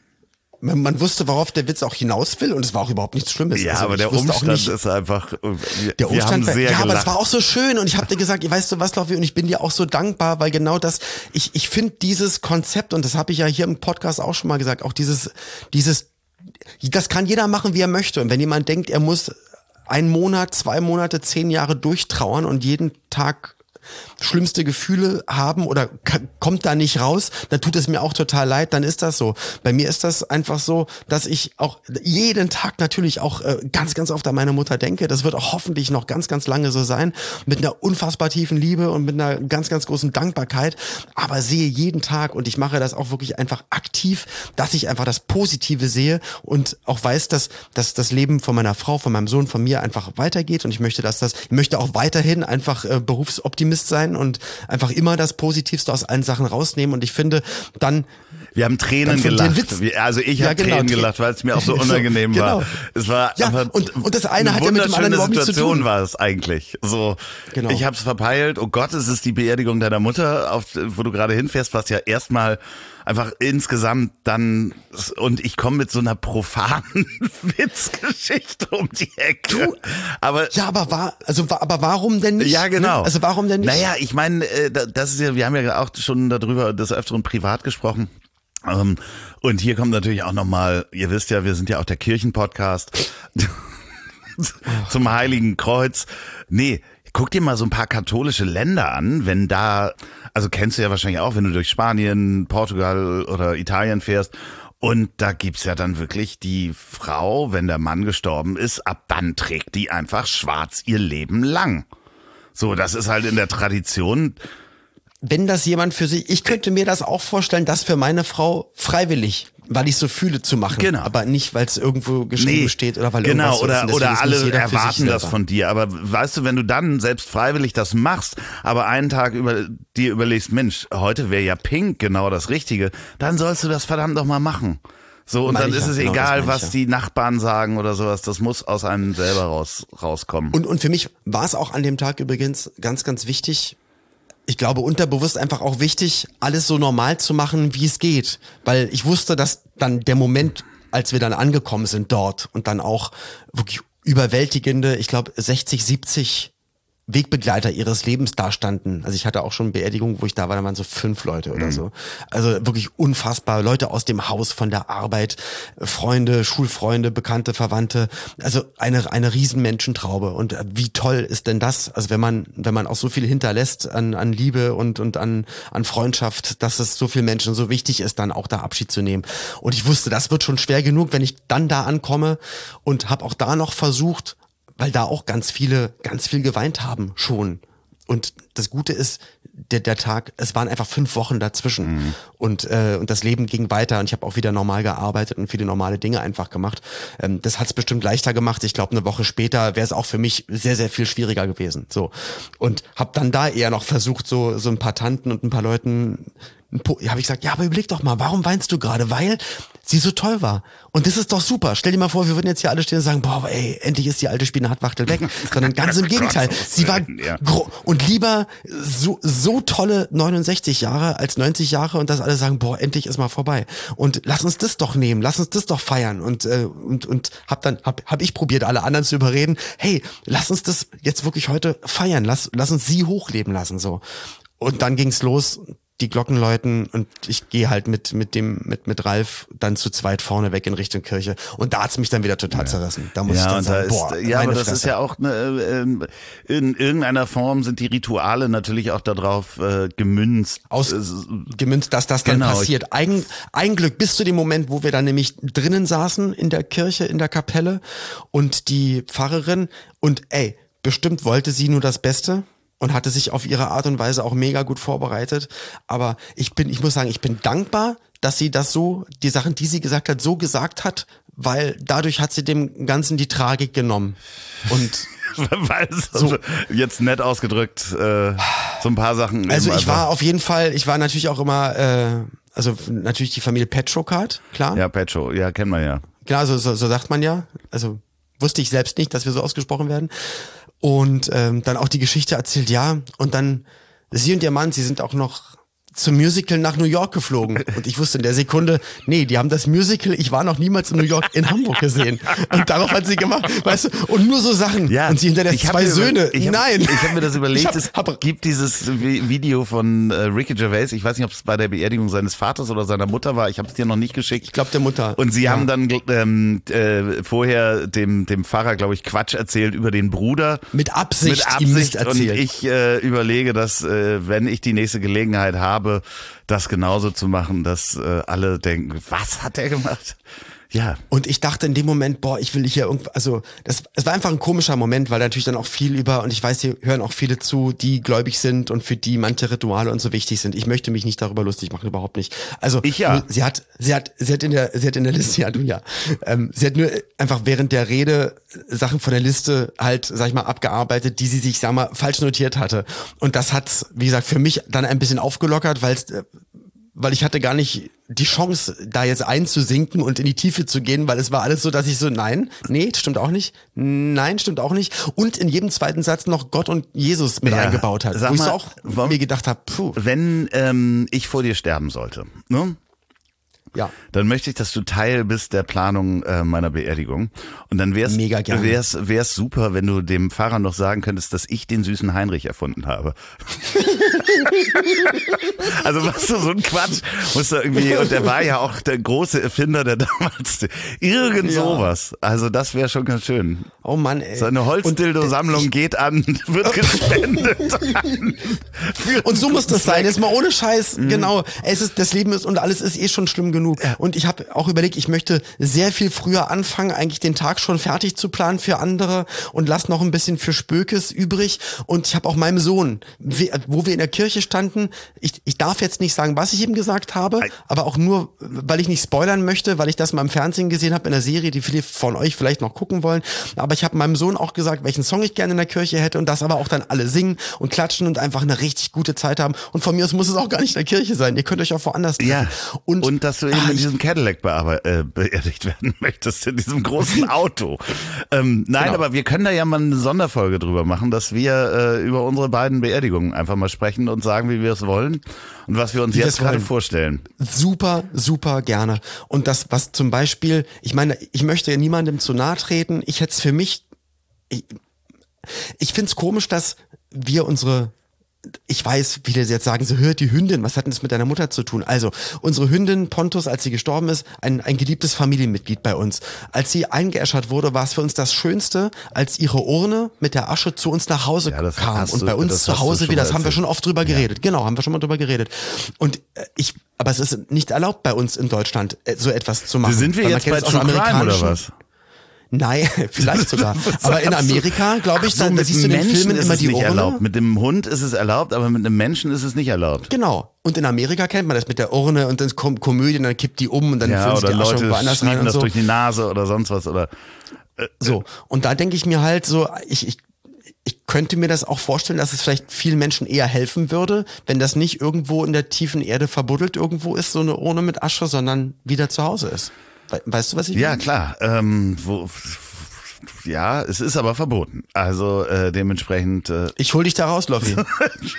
man, man wusste, worauf der Witz auch hinaus will und es war auch überhaupt nichts Schlimmes. Ja, also aber ich der wusste auch Umstand nicht, ist einfach, wir, Der wir haben Umstand war, sehr ja, aber gelacht. das war auch so schön und ich habe dir gesagt, weißt du was, Loffi, und ich bin dir auch so dankbar, weil genau das, ich, ich finde dieses Konzept, und das habe ich ja hier im Podcast auch schon mal gesagt, auch dieses, dieses, das kann jeder machen, wie er möchte. Und wenn jemand denkt, er muss einen Monat, zwei Monate, zehn Jahre durchtrauern und jeden Tag schlimmste Gefühle haben oder k- kommt da nicht raus, dann tut es mir auch total leid, dann ist das so. Bei mir ist das einfach so, dass ich auch jeden Tag natürlich auch äh, ganz, ganz oft an meine Mutter denke. Das wird auch hoffentlich noch ganz, ganz lange so sein, mit einer unfassbar tiefen Liebe und mit einer ganz, ganz großen Dankbarkeit, aber sehe jeden Tag, und ich mache das auch wirklich einfach aktiv, dass ich einfach das Positive sehe und auch weiß, dass, dass das Leben von meiner Frau, von meinem Sohn, von mir einfach weitergeht, und ich möchte, dass das, ich möchte auch weiterhin einfach äh, Berufsoptimist sein und einfach immer das Positivste aus allen Sachen rausnehmen, und ich finde, dann wir haben Tränen gelacht. Wir, also ich ja, habe genau, Tränen gelacht, weil es mir auch so unangenehm genau. war. Es war ja, einfach und, und das eine, eine hat ja mit dem anderen überhaupt nichts zu tun. War es eigentlich. So, genau. Ich habe es verpeilt. Oh Gott, es ist die Beerdigung deiner Mutter, auf, wo du gerade hinfährst, was ja erstmal einfach insgesamt dann, und ich komme mit so einer profanen Witzgeschichte um die Ecke. Du, aber ja, aber war, also aber warum denn nicht? Ja, genau. Also warum denn nicht? Naja, ich meine, das ist ja, wir haben ja auch schon darüber des Öfteren privat gesprochen. Um, und hier kommt natürlich auch nochmal, ihr wisst ja, wir sind ja auch der Kirchenpodcast zum Heiligen Kreuz. Nee, guck dir mal so ein paar katholische Länder an, wenn da, also kennst du ja wahrscheinlich auch, wenn du durch Spanien, Portugal oder Italien fährst, und da gibt's ja dann wirklich die Frau, wenn der Mann gestorben ist, ab dann trägt die einfach schwarz ihr Leben lang. So, das ist halt in der Tradition. Wenn das jemand für sich, ich könnte mir das auch vorstellen, das für meine Frau freiwillig, weil ich so fühle, zu machen. Genau. Aber nicht, weil es irgendwo geschrieben nee, steht oder weil genau, irgendwas so oder, ist. oder alle erwarten das selber. von dir. Aber weißt du, wenn du dann selbst freiwillig das machst, aber einen Tag über dir überlegst, Mensch, heute wäre ja Pink genau das Richtige, dann sollst du das verdammt doch mal machen. So, und Meine dann ich ist ja, es genau, egal, das meine ich was ja. die Nachbarn sagen oder sowas. Das muss aus einem selber raus, rauskommen. Und, und für mich war es auch an dem Tag übrigens ganz, ganz wichtig, ich glaube unterbewusst einfach auch wichtig, alles so normal zu machen, wie es geht. Weil ich wusste, dass dann der Moment, als wir dann angekommen sind dort und dann auch wirklich überwältigende, ich glaube sechzig, siebzig Wegbegleiter ihres Lebens dastanden. Also ich hatte auch schon Beerdigungen, wo ich da war, da waren so fünf Leute oder mhm. so. Also wirklich unfassbar. Leute aus dem Haus, von der Arbeit, Freunde, Schulfreunde, Bekannte, Verwandte. Also eine eine riesen Menschentraube. Und wie toll ist denn das? Also wenn man wenn man auch so viel hinterlässt an an Liebe und und an an Freundschaft, dass es so vielen Menschen so wichtig ist, dann auch da Abschied zu nehmen. Und ich wusste, das wird schon schwer genug, wenn ich dann da ankomme, und habe auch da noch versucht, weil da auch ganz viele, ganz viel geweint haben schon. Und das Gute ist, der, der Tag, es waren einfach fünf Wochen dazwischen. Mhm. Und, äh, und das Leben ging weiter, und ich habe auch wieder normal gearbeitet und viele normale Dinge einfach gemacht. Ähm, das hat es bestimmt leichter gemacht. Ich glaube, eine Woche später wäre es auch für mich sehr, sehr viel schwieriger gewesen. So. Und habe dann da eher noch versucht, so, so ein paar Tanten und ein paar Leuten, habe ich gesagt, ja, aber überleg doch mal, warum weinst du gerade? Weil sie so toll war. Und das ist doch super. Stell dir mal vor, wir würden jetzt hier alle stehen und sagen, boah, ey, endlich ist die alte Spinatwachtel weg. Sondern ganz im Gegenteil. Sie war gro- und lieber so, so tolle neunundsechzig Jahre als neunzig Jahre, und dass alle sagen, boah, endlich ist mal vorbei. Und lass uns das doch nehmen, lass uns das doch feiern. Und, äh, und, und hab dann, hab, hab ich probiert, alle anderen zu überreden, hey, lass uns das jetzt wirklich heute feiern. Lass, lass uns sie hochleben lassen, so. Und dann ging's los. Die Glocken läuten, und ich gehe halt mit mit dem mit mit Ralf dann zu zweit vorne weg in Richtung Kirche, und da hat's mich dann wieder total zerrissen. Da muss ja, ich dann und sagen, da boah, ist, ja, aber das Fresse. ist ja auch eine, äh, in irgendeiner Form sind die Rituale natürlich auch darauf äh, gemünzt. Aus, gemünzt, dass das dann genau. passiert. Ein, ein Glück bis zu dem Moment, wo wir dann nämlich drinnen saßen in der Kirche, in der Kapelle, und die Pfarrerin, und ey, bestimmt wollte sie nur das Beste und hatte sich auf ihre Art und Weise auch mega gut vorbereitet. Aber ich bin, ich muss sagen, ich bin dankbar, dass sie das so, die Sachen, die sie gesagt hat, so gesagt hat, weil dadurch hat sie dem Ganzen die Tragik genommen. Und weil es so, jetzt nett ausgedrückt, äh, so ein paar Sachen. Also ich war auf jeden Fall, ich war natürlich auch immer, äh, also natürlich die Familie Petrocard, klar. Ja, Petro, ja, kennen wir ja. Klar, so, so, so sagt man ja. Also wusste ich selbst nicht, dass wir so ausgesprochen werden. Und ähm, dann auch die Geschichte erzählt, ja. Und dann sie und ihr Mann, sie sind auch noch zum Musical nach New York geflogen. Und ich wusste in der Sekunde, nee, die haben das Musical, ich war noch niemals in New York, in Hamburg gesehen. Und darauf hat sie gemacht, weißt du, und nur so Sachen. Ja, und sie hinterlässt zwei Söhne. Ich hab, Nein. Ich habe mir das überlegt, hab, es hab, gibt dieses Video von äh, Ricky Gervais, ich weiß nicht, ob es bei der Beerdigung seines Vaters oder seiner Mutter war, ich habe es dir noch nicht geschickt. Ich glaube der Mutter. Und sie ja. haben dann ähm, äh, vorher dem, dem Pfarrer, glaube ich, Quatsch erzählt über den Bruder. Mit Absicht, Mit Absicht ihm Mist erzählt. Und ich äh, überlege, dass äh, wenn ich die nächste Gelegenheit habe, das genauso zu machen, dass äh, alle denken, was hat er gemacht? Ja. Und ich dachte in dem Moment, boah, ich will hier irgendwo, also das, es war einfach ein komischer Moment, weil natürlich dann auch viel über, und ich weiß, hier hören auch viele zu, die gläubig sind und für die manche Rituale und so wichtig sind. Ich möchte mich nicht darüber lustig machen, überhaupt nicht. Also ich ja. sie hat, sie hat, sie hat in der, sie hat in der Liste, ja du ja, ähm, sie hat nur einfach während der Rede Sachen von der Liste halt, sag ich mal, abgearbeitet, die sie sich, sag mal, falsch notiert hatte. Und das hat, wie gesagt, für mich dann ein bisschen aufgelockert, weil es weil ich hatte gar nicht die Chance, da jetzt einzusinken und in die Tiefe zu gehen, weil es war alles so, dass ich so, nein, nee, stimmt auch nicht, nein, stimmt auch nicht. Und in jedem zweiten Satz noch Gott und Jesus mit ja, eingebaut hat, wo ich so auch warum, mir gedacht habe, puh. Wenn ähm, ich vor dir sterben sollte, ne? Ja. Dann möchte ich, dass du Teil bist der Planung äh, meiner Beerdigung. Und dann wär's, Mega gerne. wär's, wär's super, wenn du dem Pfarrer noch sagen könntest, dass ich den süßen Heinrich erfunden habe. Also was du so ein Quatsch, musst du irgendwie, und der war ja auch der große Erfinder der damals, irgend Ja. sowas. Also das wäre schon ganz schön. Oh Mann, ey. Seine Holzdildo-Sammlung geht an, wird gespendet. an. Und so muss das sein, jetzt mal ohne Scheiß, Mhm. genau. Es ist, das Leben ist und alles ist eh schon schlimm genug. Und ich habe auch überlegt, ich möchte sehr viel früher anfangen, eigentlich den Tag schon fertig zu planen für andere und lass noch ein bisschen für Spökes übrig. Und ich habe auch meinem Sohn, wo wir in der Kirche standen, ich, ich darf jetzt nicht sagen, was ich ihm gesagt habe, aber auch nur, weil ich nicht spoilern möchte, weil ich das mal im Fernsehen gesehen habe, in der Serie, die viele von euch vielleicht noch gucken wollen. Aber ich habe meinem Sohn auch gesagt, welchen Song ich gerne in der Kirche hätte und das aber auch dann alle singen und klatschen und einfach eine richtig gute Zeit haben. Und von mir aus muss es auch gar nicht in der Kirche sein. Ihr könnt euch auch woanders treffen. Ja. Und, und dass du eben in diesem Cadillac bearbe- äh, beerdigt werden möchtest, in diesem großen Auto. ähm, nein, Genau. aber wir können da ja mal eine Sonderfolge drüber machen, dass wir äh, über unsere beiden Beerdigungen einfach mal sprechen und sagen, wie wir es wollen und was wir uns Wie wir jetzt es gerade wollen. vorstellen. Super, super gerne. Und das, was zum Beispiel, ich meine, ich möchte ja niemandem zu nahe treten. Ich hätte es für mich, ich, ich finde es komisch, dass wir unsere, ich weiß, viele jetzt sagen, so hört die Hündin, was hat denn das mit deiner Mutter zu tun? Also, unsere Hündin Pontus, als sie gestorben ist, ein, ein geliebtes Familienmitglied bei uns. Als sie eingeäschert wurde, war es für uns das Schönste, als ihre Urne mit der Asche zu uns nach Hause Ja, das kam. hast Und du- bei uns das zu hast du Hause schon wieder, mal das haben wir erzählt. schon oft drüber geredet. Genau, haben wir schon mal drüber geredet. Und äh, ich, aber es ist nicht erlaubt bei uns in Deutschland, äh, so etwas zu machen. Sind wir Weil man jetzt kennt bei es aus True Crime oder amerikanischen- was? Nein, vielleicht sogar. Aber in Amerika, glaube ich, Ach so, da, da mit siehst du in den Menschen Filmen ist immer es die nicht Urne. erlaubt. Mit dem Hund ist es erlaubt, aber mit einem Menschen ist es nicht erlaubt. Genau. Und in Amerika kennt man das mit der Urne und dann kommt Komödien, dann kippt die um und dann Ja, füllen sie oder die Asche Leute irgendwo anders rein schieben und das so. durch die Nase oder sonst was oder. So. Und da denke ich mir halt so, ich, ich, ich könnte mir das auch vorstellen, dass es vielleicht vielen Menschen eher helfen würde, wenn das nicht irgendwo in der tiefen Erde verbuddelt irgendwo ist, so eine Urne mit Asche, sondern wieder zu Hause ist. We- Weißt du, was ich Ja, meine? klar. Ähm, wo, ja, es ist aber verboten. Also äh, dementsprechend. Äh, Ich hol dich da raus, Loffi. du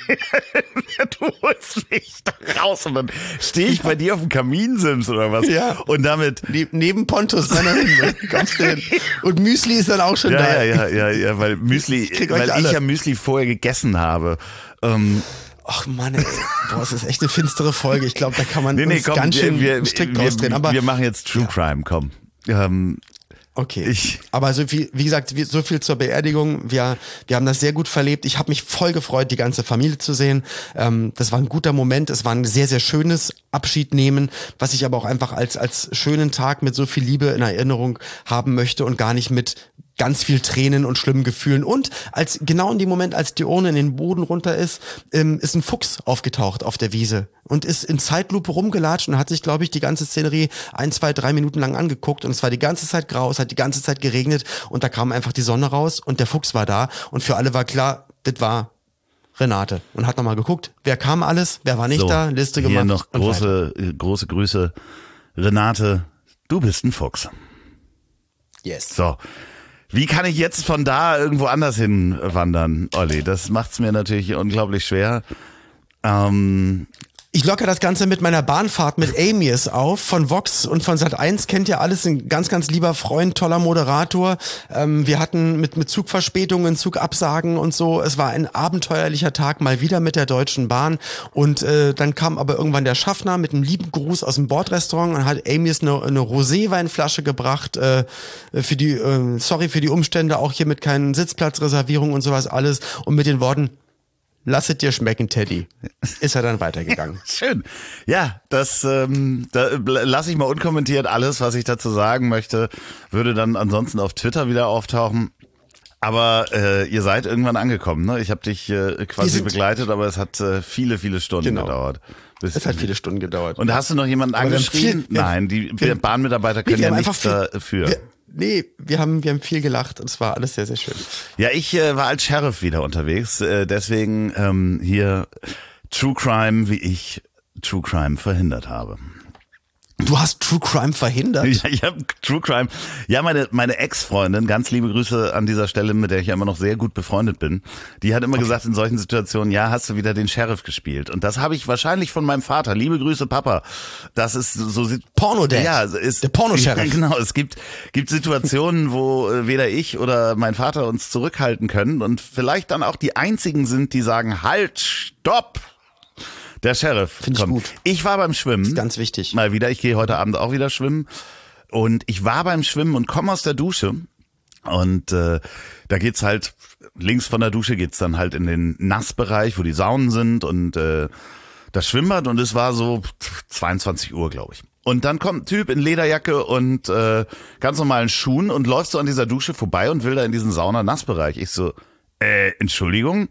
holst mich da raus und dann stehe ich bei dir auf dem Kaminsims oder was? Ja. Und damit. Ne- Neben Pontus, meiner Hünde, kommst du hin. Und Müsli ist dann auch schon Ja, da. ja, ja, ja, ja, weil Müsli, krieg euch weil ich alle. ja Müsli vorher gegessen habe. Ähm, Ach Mann, ey. Boah, es ist echt eine finstere Folge. Ich glaube, da kann man nee, nee, uns komm, ganz schön wir, strikt wir, rausdrehen. Aber wir machen jetzt True Crime, komm. Ähm, okay. Ich- Aber so viel, wie gesagt, wie- so viel zur Beerdigung. Wir, wir haben das sehr gut verlebt. Ich habe mich voll gefreut, die ganze Familie zu sehen. Ähm, das war ein guter Moment. Es war ein sehr, sehr schönes Abschiednehmen, was ich aber auch einfach als, als schönen Tag mit so viel Liebe in Erinnerung haben möchte und gar nicht mit ganz viel Tränen und schlimmen Gefühlen. Und als genau in dem Moment, als die Urne in den Boden runter ist, ähm, ist ein Fuchs aufgetaucht auf der Wiese und ist in Zeitlupe rumgelatscht und hat sich, glaube ich, die ganze Szenerie ein, zwei, drei Minuten lang angeguckt und es war die ganze Zeit grau, es hat die ganze Zeit geregnet und da kam einfach die Sonne raus und der Fuchs war da und für alle war klar, das war Renate und hat nochmal geguckt, wer kam alles, wer war nicht so, da, Liste hier gemacht. noch und weiter. große, äh, große Grüße. Renate, du bist ein Fuchs. Yes. So. Wie kann ich jetzt von da irgendwo anders hin wandern, Olli? Das macht's mir natürlich unglaublich schwer. Ähm, Ich lockere das Ganze mit meiner Bahnfahrt mit Amias auf, von Vox und von Sat eins, kennt ihr alles, ein ganz, ganz lieber Freund, toller Moderator. Ähm, wir hatten mit, mit Zugverspätungen, Zugabsagen und so, es war ein abenteuerlicher Tag, mal wieder mit der Deutschen Bahn und äh, dann kam aber irgendwann der Schaffner mit einem lieben Gruß aus dem Bordrestaurant und hat Amias eine, eine Roséweinflasche gebracht, äh, für die, äh, sorry für die Umstände, auch hier mit keinen Sitzplatzreservierungen und sowas alles und mit den Worten, lass es dir schmecken, Teddy. Ist er dann weitergegangen. Schön. Ja, das ähm, da lasse ich mal unkommentiert. Alles, was ich dazu sagen möchte, würde dann ansonsten auf Twitter wieder auftauchen. Aber äh, ihr seid irgendwann angekommen, ne? Ich habe dich äh, quasi begleitet, aber es hat äh, viele, viele Stunden genau. gedauert. Es hat viele Stunden gedauert. Und hast du noch jemanden aber angeschrien? Viel, Nein, die wir, Bahnmitarbeiter können nee, ja nichts viel, dafür. Wir, nee, wir haben, wir haben viel gelacht und es war alles sehr, sehr schön. Ja, ich äh, war als Sheriff wieder unterwegs, äh, deswegen ähm, hier True Crime, wie ich True Crime verhindert habe. Du hast True Crime verhindert? Ja, ich habe True Crime. Ja, meine meine Ex-Freundin, ganz liebe Grüße an dieser Stelle, mit der ich ja immer noch sehr gut befreundet bin, die hat immer okay. gesagt in solchen Situationen, ja, hast du wieder den Sheriff gespielt. Und das habe ich wahrscheinlich von meinem Vater. Liebe Grüße, Papa. Das ist so Porno-Dad. Ja, ist der Porno-Sheriff. Genau, es gibt gibt Situationen, wo weder ich oder mein Vater uns zurückhalten können und vielleicht dann auch die einzigen sind, die sagen, halt, stopp. Der Sheriff. Finde ich gut. Ich war beim Schwimmen. Das ist ganz wichtig. Mal wieder. Ich gehe heute Abend auch wieder schwimmen. Und ich war beim Schwimmen und komme aus der Dusche. Und äh, da geht's halt, links von der Dusche geht's dann halt in den Nassbereich, wo die Saunen sind und äh, das Schwimmbad. Und es war so zweiundzwanzig Uhr, glaube ich. Und dann kommt ein Typ in Lederjacke und äh, ganz normalen Schuhen und läuft so an dieser Dusche vorbei und will da in diesen Sauna-Nassbereich. Ich so, äh, Entschuldigung?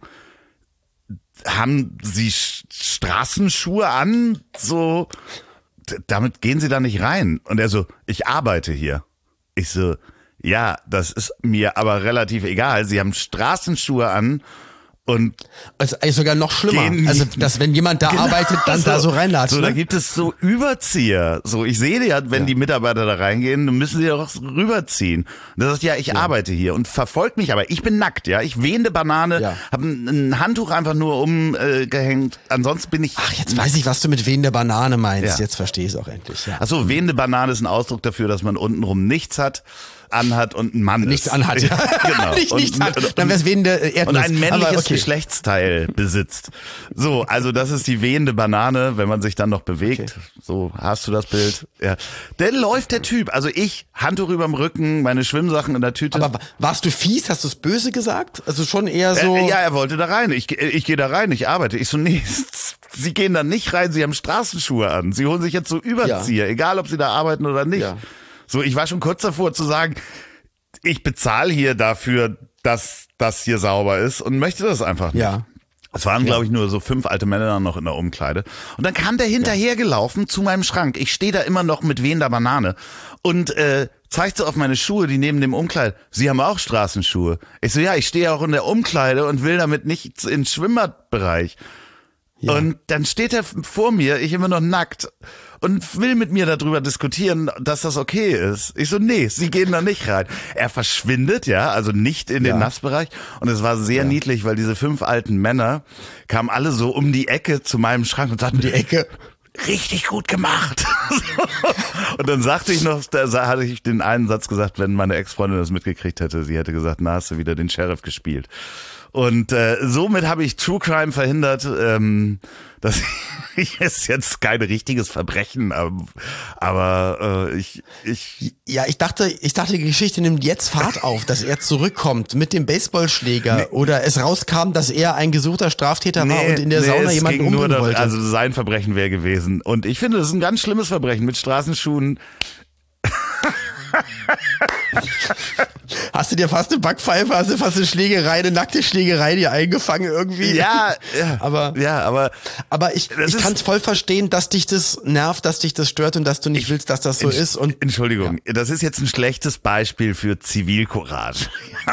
Haben Sie Straßenschuhe an? So, damit gehen Sie da nicht rein. Und er so, ich arbeite hier. Ich so, ja, das ist mir aber relativ egal. Sie haben Straßenschuhe an und also ist sogar noch schlimmer. Also, dass wenn jemand da genau, arbeitet, dann so, da so reinlatscht. So, ne? Da gibt es so Überzieher. So, ich sehe ja, wenn ja. die Mitarbeiter da reingehen, dann müssen sie doch rüberziehen. Und das ist ja, ich ja. arbeite hier und verfolgt mich, aber ich bin nackt, ja. Ich wehende Banane, ja. habe ein, ein Handtuch einfach nur umgehängt. Äh, Ansonsten bin ich. Ach, jetzt weiß ich, was du mit wehende Banane meinst. Ja. Jetzt verstehe ich es auch endlich. Ja. Ach so, wehende Banane ist ein Ausdruck dafür, dass man untenrum nichts hat. anhat und ein Mann nichts ist. anhat, ja. Genau. Nicht, nichts und, hat, dann wär's wehende Erdnuss. Und ein männliches Aber okay. Geschlechtsteil besitzt. So, also das ist die wehende Banane, wenn man sich dann noch bewegt. Okay. So, hast du das Bild? Ja. Dann läuft der Typ, also ich, Handtuch überm Rücken, meine Schwimmsachen in der Tüte. Aber warst du fies? Hast du es böse gesagt? Also schon eher so... Äh, ja, er wollte da rein. Ich, ich gehe da rein, ich arbeite. Ich so, nee, Sie gehen da nicht rein, Sie haben Straßenschuhe an. Sie holen sich jetzt so Überzieher, ja. egal ob Sie da arbeiten oder nicht. Ja. So, ich war schon kurz davor zu sagen, ich bezahle hier dafür, dass das hier sauber ist und möchte das einfach nicht. Ja. Es waren, ja. glaube ich, nur so fünf alte Männer noch in der Umkleide. Und dann kam der hinterhergelaufen zu meinem Schrank. Ich stehe da immer noch mit wehender Banane und äh, zeigt so auf meine Schuhe, die neben dem Umkleid. Sie haben auch Straßenschuhe. Ich so, ja, ich stehe auch in der Umkleide und will damit nicht in den Schwimmbadbereich. Ja. Und dann steht er vor mir, ich immer noch nackt und will mit mir darüber diskutieren, dass das okay ist. Ich so, nee, Sie gehen da nicht rein. Er verschwindet, ja, also nicht in den ja. Nassbereich. Und es war sehr ja. niedlich, weil diese fünf alten Männer kamen alle so um die Ecke zu meinem Schrank und sagten, die Ecke, richtig gut gemacht. Und dann sagte ich noch, da hatte ich den einen Satz gesagt, wenn meine Ex-Freundin das mitgekriegt hätte, sie hätte gesagt, na, hast du wieder den Sheriff gespielt. Und äh, somit habe ich True Crime verhindert. Ähm, das ist jetzt kein richtiges Verbrechen, aber, aber äh, ich, ich... Ja, ich dachte, ich dachte, die Geschichte nimmt jetzt Fahrt auf, dass er zurückkommt mit dem Baseballschläger nee. oder es rauskam, dass er ein gesuchter Straftäter nee, war und in der nee, Sauna jemanden umbringen nur wollte. Also sein Verbrechen wäre gewesen. Und ich finde, das ist ein ganz schlimmes Verbrechen mit Straßenschuhen. Hast du dir fast eine Backpfeife, hast du fast eine Schlägerei, eine nackte Schlägerei dir eingefangen irgendwie? Ja, ja aber, ja, aber, aber ich, ich kann es voll verstehen, dass dich das nervt, dass dich das stört und dass du nicht ich, willst, dass das so ist. Und Entschuldigung, ja. das ist jetzt ein schlechtes Beispiel für Zivilcourage.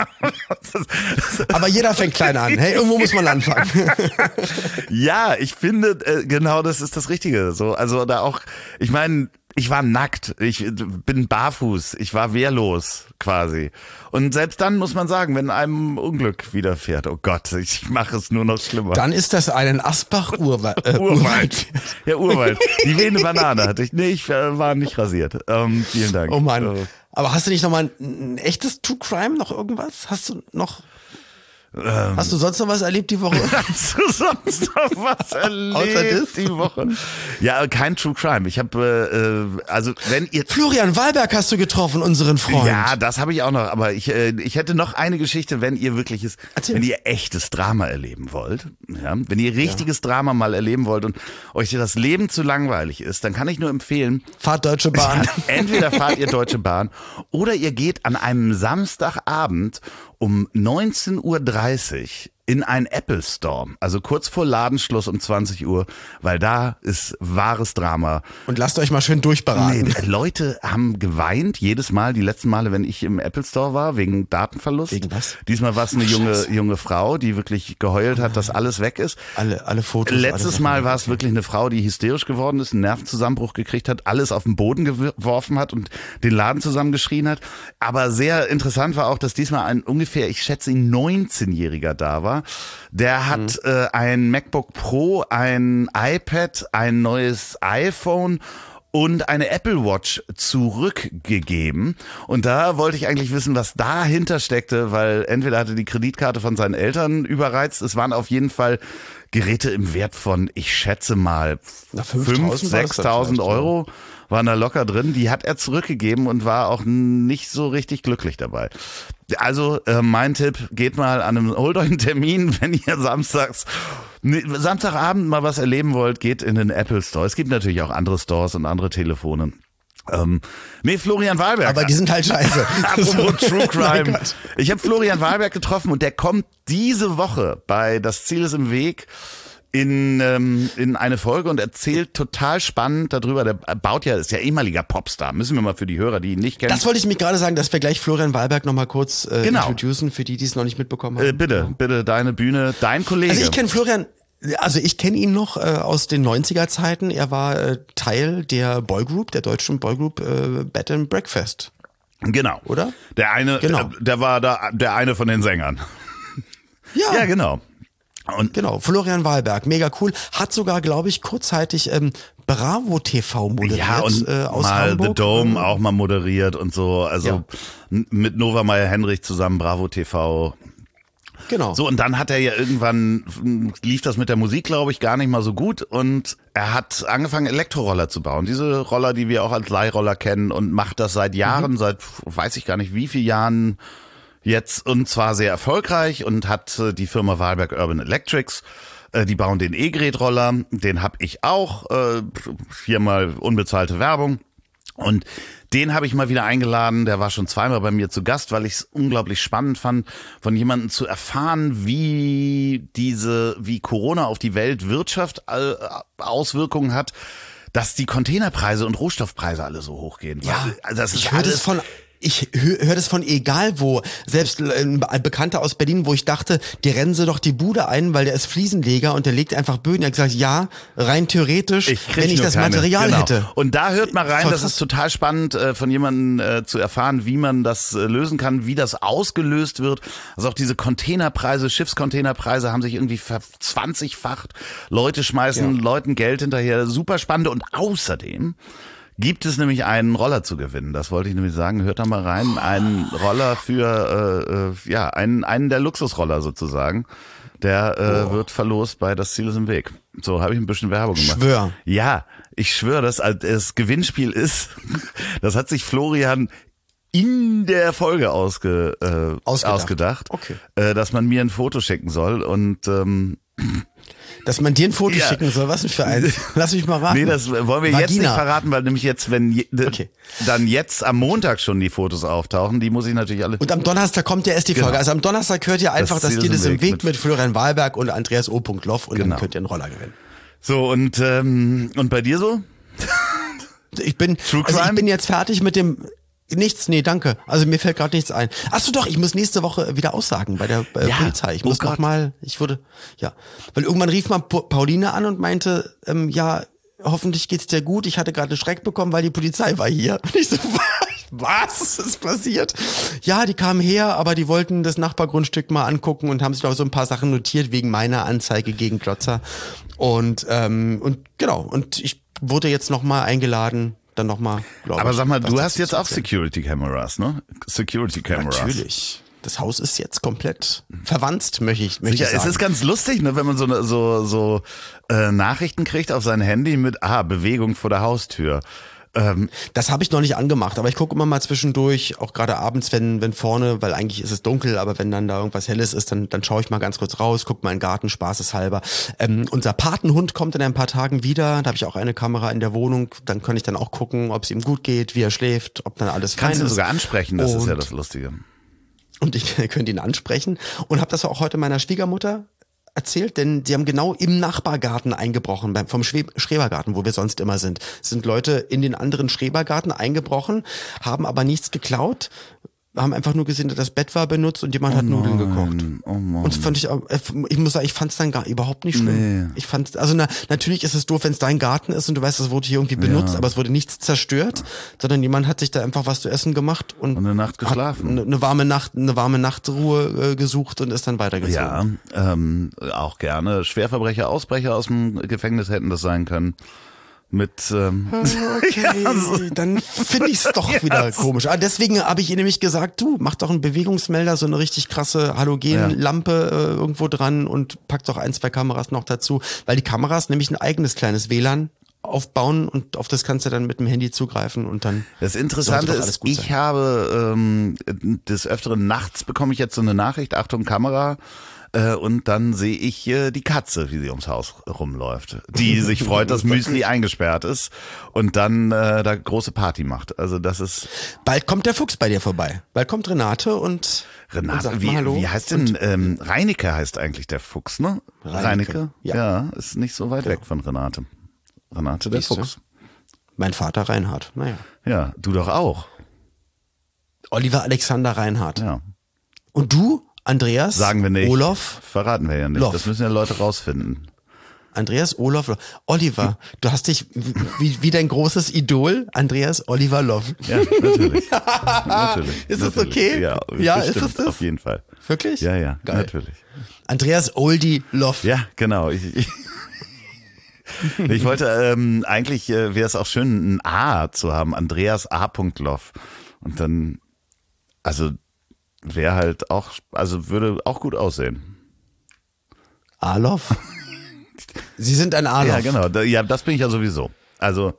Aber jeder fängt klein an. Hey, irgendwo muss man anfangen. Ja, ich finde, genau das ist das Richtige. So, also da auch, ich meine, ich war nackt, ich bin barfuß, ich war wehrlos quasi. Und selbst dann muss man sagen, wenn einem Unglück widerfährt, oh Gott, ich mache es nur noch schlimmer. Dann ist das ein Asbach-Urwald. Äh, Urwald. Ja, Urwald. Die wehende Banane hatte ich. Nee, ich äh, war nicht rasiert. Ähm, vielen Dank. Oh Mann. Äh, Aber hast du nicht nochmal ein, ein echtes True Crime, noch irgendwas? Hast du noch... Ähm, Hast du sonst noch was erlebt die Woche? Hast du sonst noch was erlebt die Woche? Ja, kein True Crime. Ich habe, äh, also wenn ihr... Florian Wahlberg hast du getroffen, unseren Freund. Ja, das habe ich auch noch. Aber ich, äh, ich hätte noch eine Geschichte, wenn ihr wirkliches, Erzähl. wenn ihr echtes Drama erleben wollt. Ja, wenn ihr richtiges ja. Drama mal erleben wollt und euch das Leben zu langweilig ist, dann kann ich nur empfehlen... Fahrt Deutsche Bahn. Entweder fahrt ihr Deutsche Bahn oder ihr geht an einem Samstagabend um neunzehn Uhr dreißig in einen Apple Store, also kurz vor Ladenschluss um zwanzig Uhr, weil da ist wahres Drama. Und lasst euch mal schön durchberaten. Nee, Leute haben geweint, jedes Mal, die letzten Male, wenn ich im Apple Store war, wegen Datenverlust. Wegen was? Diesmal war es eine Ach, junge Scheiße. junge Frau, die wirklich geheult hat, dass alles weg ist. Alle, alle Fotos. Letztes alle Mal war es wirklich eine Frau, die hysterisch geworden ist, einen Nervenzusammenbruch gekriegt hat, alles auf den Boden geworfen hat und den Laden zusammengeschrien hat. Aber sehr interessant war auch, dass diesmal ein ungefähr, ich schätze, ein neunzehnjähriger da war. Der hat mhm. äh, ein MacBook Pro, ein iPad, ein neues iPhone und eine Apple Watch zurückgegeben. Und da wollte ich eigentlich wissen, was dahinter steckte, weil entweder hatte die Kreditkarte von seinen Eltern überreizt, es waren auf jeden Fall Geräte im Wert von, ich schätze mal, fünftausend, sechstausend Euro waren da locker drin. Die hat er zurückgegeben und war auch nicht so richtig glücklich dabei. Also äh, mein Tipp, geht mal an einem, holt euch einen Termin, wenn ihr samstags, ne, Samstagabend mal was erleben wollt, geht in den Apple Store. Es gibt natürlich auch andere Stores und andere Telefone. Ähm, nee, Florian Wahlberg. Aber die sind halt scheiße. Apropos True Crime. Ich habe Florian Wahlberg getroffen und der kommt diese Woche bei Das Ziel ist im Weg in ähm, in eine Folge und erzählt total spannend darüber. Der baut ja, ist ja ehemaliger Popstar. Müssen wir mal für die Hörer, die ihn nicht kennen. Das wollte ich mich gerade sagen, dass wir gleich Florian Wahlberg nochmal kurz äh, genau. introducen, für die, die es noch nicht mitbekommen haben. Äh, bitte, genau. bitte, deine Bühne, dein Kollege. Also ich kenne Florian, also ich kenne ihn noch äh, aus den neunziger Zeiten. Er war äh, Teil der Boygroup, der deutschen Boygroup äh, Bed and Breakfast. Genau. Oder? Der eine, genau. der, der war da der eine von den Sängern. Ja, ja genau. Und genau, Florian Wahlberg, mega cool. Hat sogar, glaube ich, kurzzeitig ähm, Bravo T V moderiert. Ja, und äh, aus mal Hamburg. The Dome auch mal moderiert und so. Also Ja. n- mit Nova Meyer-Henrich zusammen Bravo T V. Genau. So, und dann hat er ja irgendwann, m, lief das mit der Musik, glaube ich, gar nicht mal so gut. Und er hat angefangen, Elektroroller zu bauen. Diese Roller, die wir auch als Leihroller kennen, und macht das seit Jahren, mhm. seit weiß ich gar nicht wie viele Jahren jetzt, und zwar sehr erfolgreich, und hat äh, die Firma Wahlberg Urban Electrics. Äh, die bauen den E-Gerät-Roller, den hab ich auch, äh, viermal unbezahlte Werbung. Und den habe ich mal wieder eingeladen, der war schon zweimal bei mir zu Gast, weil ich es unglaublich spannend fand, von jemandem zu erfahren, wie diese, wie Corona auf die Weltwirtschaft äh, Auswirkungen hat, dass die Containerpreise und Rohstoffpreise alle so hochgehen. Ja, also das ist ich höre das von Ich höre hör das von egal wo. Selbst ein Bekannter aus Berlin, wo ich dachte, die rennen sie doch die Bude ein, weil der ist Fliesenleger und der legt einfach Böden. Er hat gesagt, ja, rein theoretisch, ich wenn ich das keine. Material genau. hätte. Und da hört mal rein, Voll das krass. ist total spannend, äh, von jemandem äh, zu erfahren, wie man das äh, lösen kann, wie das ausgelöst wird. Also auch diese Containerpreise, Schiffscontainerpreise haben sich irgendwie verzwanzigfacht. Leute schmeißen Ja. Leuten Geld hinterher. Super spannend. Und außerdem gibt es nämlich einen Roller zu gewinnen. Das wollte ich nämlich sagen. Hört da mal rein. Einen Roller für, äh, äh, ja, einen, einen der Luxusroller sozusagen. Der äh, Oh. wird verlost bei Das Ziel ist im Weg. So habe ich ein bisschen Werbung gemacht. Schwör. Ja, ich schwöre, dass das Gewinnspiel ist, das hat sich Florian in der Folge ausge, äh, Ausgedacht. ausgedacht, Okay. äh, dass man mir ein Foto schicken soll. Und ähm, Dass man dir ein Foto Ja. schicken soll, was denn für eins? Lass mich mal raten. nee, das wollen wir Vagina. jetzt nicht verraten, weil nämlich jetzt, wenn je, Okay. dann jetzt am Montag schon die Fotos auftauchen, die muss ich natürlich alle... Und am Donnerstag kommt ja erst die Folge. Genau. Also am Donnerstag hört ihr einfach, Das das Ziel Ziel ist ist im im Weg Weg mit Florian Wahlberg und Andreas O. Loff und Genau. dann könnt ihr einen Roller gewinnen. So, und ähm, und bei dir so? Ich bin, True also ich Crime? bin jetzt fertig mit dem Nichts, nee, danke. Also mir fällt gerade nichts ein. Ach so, doch, ich muss nächste Woche wieder aussagen bei der äh, Ja, Polizei. Ich oh muss Gott. noch mal, ich wurde, ja. Weil irgendwann rief mal Pa- Pauline an und meinte, ähm, ja, hoffentlich geht's dir gut. Ich hatte gerade einen Schreck bekommen, weil die Polizei war hier. Und ich so, was ist passiert? Ja, die kamen her, aber die wollten das Nachbargrundstück mal angucken und haben sich noch so ein paar Sachen notiert wegen meiner Anzeige gegen Glotzer. Und, ähm, und genau, und ich wurde jetzt nochmal eingeladen, dann nochmal, glaube ich. Aber sag mal, was du dazu hast jetzt zu auch erzählen. Security Cameras, ne? Security Cameras. Natürlich. Das Haus ist jetzt komplett verwandt, möchte ich, möchte Ja, ich sagen. es ist ganz lustig, ne, wenn man so ne- so so äh, Nachrichten kriegt auf sein Handy mit ah Bewegung vor der Haustür. Ähm, Das habe ich noch nicht angemacht, aber ich gucke immer mal zwischendurch, auch gerade abends, wenn wenn vorne, weil eigentlich ist es dunkel, aber wenn dann da irgendwas Helles ist, dann dann schaue ich mal ganz kurz raus, guck mal in den Garten, spaßeshalber. Ähm, unser Patenhund kommt in ein paar Tagen wieder, da habe ich auch eine Kamera in der Wohnung, dann kann ich dann auch gucken, ob es ihm gut geht, wie er schläft, ob dann alles fein kannst du ist. sogar ansprechen, das ist ja Und- das Lustige. Und ich könnte ihn ansprechen und habe das auch heute meiner Schwiegermutter erzählt, denn die haben genau im Nachbargarten eingebrochen, beim, vom Schweb Schrebergarten, wo wir sonst immer sind. Es sind Leute in den anderen Schrebergarten eingebrochen, haben aber nichts geklaut, haben einfach nur gesehen, dass das Bett war benutzt und jemand hat Nudeln gekocht. Oh Mann. Und das fand ich, auch- ich muss sagen, ich fand es dann gar überhaupt nicht schlimm. Nee. Ich fand, also na, natürlich ist es doof, wenn es dein Garten ist und du weißt, es wurde hier irgendwie benutzt, Ja. aber es wurde nichts zerstört, sondern jemand hat sich da einfach was zu essen gemacht und, Und eine Nacht geschlafen. Hat eine, eine warme Nacht, eine warme Nachtruhe äh, gesucht und ist dann weitergezogen. Ja, ähm, auch gerne. Schwerverbrecher, Ausbrecher aus dem Gefängnis hätten das sein können. Mit ähm, Okay, dann finde ich es doch wieder komisch. Ah, deswegen habe ich ihr nämlich gesagt, du, mach doch einen Bewegungsmelder, so eine richtig krasse Halogenlampe äh, irgendwo dran und pack doch ein, zwei Kameras noch dazu, weil die Kameras nämlich ein eigenes kleines W L A N aufbauen und auf das kannst du dann mit dem Handy zugreifen und dann Das Interessante sollte doch alles ist, gut ich sein. habe ähm, des Öfteren nachts bekomme ich jetzt so eine Nachricht, Achtung Kamera, äh, und dann sehe ich äh, die Katze, wie sie ums Haus rumläuft, die sich freut, dass Müsli eingesperrt ist und dann äh, da große Party macht. Also das ist Bald kommt der Fuchs bei dir vorbei. Bald kommt Renate und, und Renate, sagt wie, mal Hallo. wie heißt denn ähm, Reineke heißt eigentlich der Fuchs, ne? Reineke, ja. ja, ist nicht so weit weg von Renate. Renate der Siehste? Fuchs. Mein Vater Reinhard. Naja. Ja, du doch auch. Oliver Alexander Reinhardt. Ja. Und du, Andreas? Sagen wir nicht. Olaf? Verraten wir ja nicht. Loff. Das müssen ja Leute rausfinden. Andreas Olaf, Oliver, du hast dich wie, wie dein großes Idol, Andreas Oliver Loff. Ja, natürlich. natürlich. Ist es natürlich. okay? Ja, Ja, bestimmt, ist es das? Auf jeden Fall. Wirklich? Ja, ja, Geil. natürlich. Andreas Oldie Loff. Ja, genau. Ich, ich, ich wollte, ähm, eigentlich äh, wäre es auch schön, ein A zu haben. Andreas A. Loff. Und dann, also wäre halt auch, also würde auch gut aussehen. Alof? Sie sind ein Alof. Ja, genau. Da, ja, das bin ich ja sowieso. Also,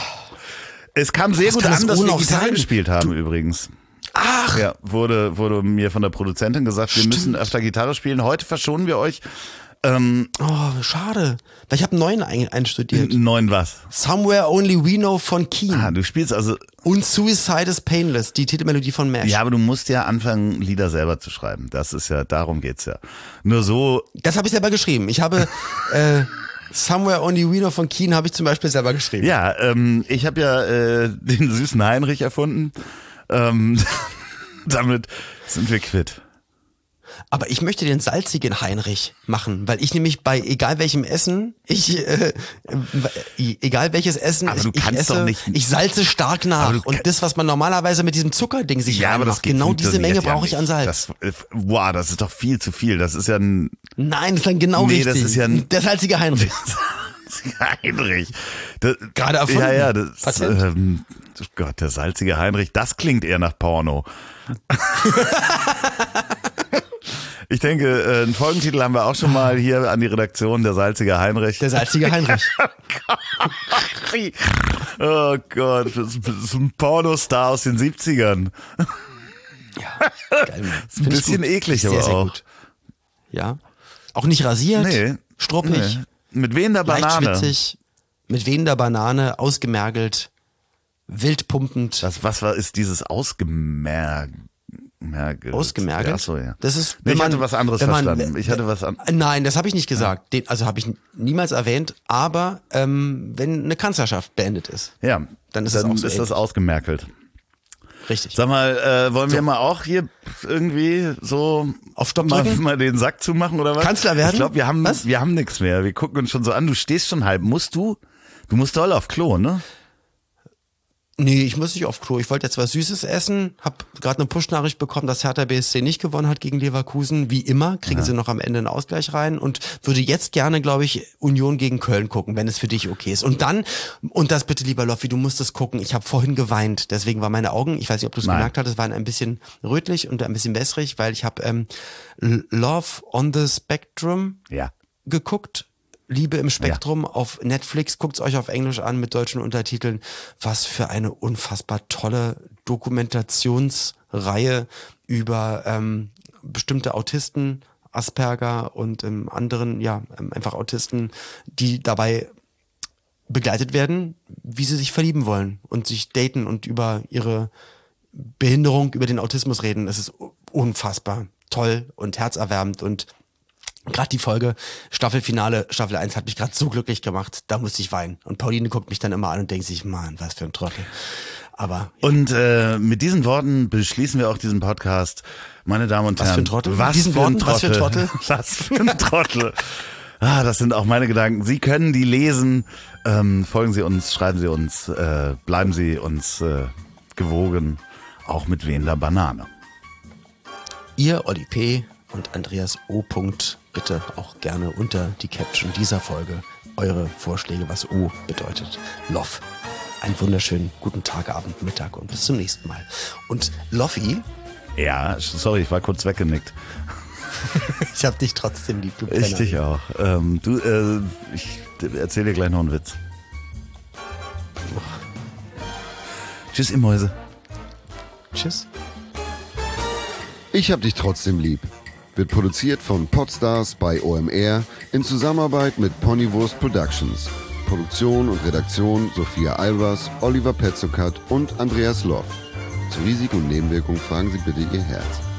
es kam sehr Was gut kann das an, dass O wir noch Gitarre sein? gespielt haben übrigens. Ach, Ja, wurde, wurde mir von der Produzentin gesagt, wir müssen öfter Gitarre spielen. Heute verschonen wir euch ähm, oh, schade. Weil ich habe einen neuen ein, einstudiert. einen neuen was. Somewhere Only We Know von Keen. Ah, du spielst also, Und Suicide is Painless, die Titelmelodie von Mash. ja, aber du musst ja anfangen, Lieder selber zu schreiben. Das ist ja, darum geht's ja. Nur so, Das habe ich selber geschrieben. Ich habe äh, Somewhere Only We Know von Keen habe ich zum Beispiel selber geschrieben. ja, ähm, ich habe ja äh, den süßen Heinrich erfunden. Ähm, damit sind wir quitt. Aber ich möchte den salzigen Heinrich machen, weil ich nämlich bei egal welchem Essen, ich äh, äh, egal welches Essen Aber ich, du ich kannst esse, doch nicht- ich salze stark nach. Aber du Und kann- das, was man normalerweise mit diesem Zuckerding sich reinmacht, geht- genau diese funktioniert Menge ja brauche ich nicht. an Salz. Das, äh, wow, das ist doch viel zu viel. Das ist ja ein Nein, das ist dann genau Nee, richtig. das ist ja ein- der salzige Heinrich. Heinrich. Das, Gerade erfunden. Ja, ja, das, Patent. ähm, Gott, der salzige Heinrich, das klingt eher nach Porno. Ich denke, äh, einen Folgentitel haben wir auch schon mal hier an die Redaktion, der salzige Heinrich. Der salzige Heinrich. Oh Gott, das ist ein Pornostar aus den siebzigern. Geil, Mann. Ist ein bisschen eklig, sehr, aber sehr auch. gut. Ja. Auch nicht rasiert. Nee. Struppig. Nee. Mit wehender Leicht Banane. schwitzig. Mit wehender Banane. Ausgemergelt. Wild pumpend. Was, was war, ist dieses Ausgemergelt? Ausgemergelt? Ach so, ja. Das ist, Nee, wenn ich man, hatte was anderes wenn man, verstanden. Ich hatte was an. Nein, das habe ich nicht gesagt. Den, also habe ich niemals erwähnt. Aber ähm, wenn eine Kanzlerschaft beendet ist, Ja, Dann ist dann es auch so ist das ähnlich. ausgemerkelt. richtig. Sag mal, äh, wollen wir mal auch hier irgendwie so Auf Stopp mal, drücken? mal den Sack zumachen oder was? Kanzler werden? Ich glaube, wir haben Was? wir haben nichts mehr. Wir gucken uns schon so an. Du stehst schon halb. Musst du Du musst doll auf Klo, ne? Nee, ich muss nicht auf Klo. Ich wollte jetzt was Süßes essen, hab gerade eine Push-Nachricht bekommen, dass Hertha B S C nicht gewonnen hat gegen Leverkusen. Wie immer kriegen ja. sie noch am Ende einen Ausgleich rein und würde jetzt gerne, glaube ich, Union gegen Köln gucken, wenn es für dich okay ist. Und dann, und das bitte, lieber Loffi, du musst es gucken. Ich habe vorhin geweint, deswegen waren meine Augen, ich weiß nicht, ob du es gemerkt hattest, waren ein bisschen rötlich und ein bisschen wässrig, weil ich habe ähm, Love on the Spectrum ja. geguckt. Liebe im Spektrum ja. auf Netflix, guckt's euch auf Englisch an mit deutschen Untertiteln. Was für eine unfassbar tolle Dokumentationsreihe über ähm, bestimmte Autisten, Asperger und ähm, anderen, ja, ähm, einfach Autisten, die dabei begleitet werden, wie sie sich verlieben wollen und sich daten und über ihre Behinderung, über den Autismus reden. Es ist unfassbar toll und herzerwärmend und gerade die Folge, Staffelfinale, Staffel eins hat mich gerade so glücklich gemacht, da musste ich weinen. Und Pauline guckt mich dann immer an und denkt sich, Mann, was für ein Trottel. Aber ja. Und äh, mit diesen Worten beschließen wir auch diesen Podcast. Meine Damen und was Herren. Für ein Trottel? Was diesen für Worten, ein Trottel? Was für ein Trottel? Was für ein Trottel? Ah, das sind auch meine Gedanken. Sie können die lesen. Ähm, folgen Sie uns, schreiben Sie uns, äh, bleiben Sie uns äh, gewogen, auch mit wehender Banane. Ihr, Olli P. und Andreas O. Bitte auch gerne unter die Caption dieser Folge eure Vorschläge, was O bedeutet. Love. Einen wunderschönen guten Tag, Abend, Mittag und bis zum nächsten Mal. Und Loffi. Ja, sorry, ich war kurz weggenickt. Ich hab dich trotzdem lieb, du Penner. Ich dich auch. Ähm, du, äh, ich erzähl dir gleich noch einen Witz. Oh. Tschüss, ihr Mäuse. Tschüss. Ich hab dich trotzdem lieb. Wird produziert von Podstars bei O M R in Zusammenarbeit mit Ponywurst Productions. Produktion und Redaktion Sophia Albers, Oliver Petzokat und Andreas Loff. Zu Risiken und Nebenwirkungen fragen Sie bitte Ihr Herz.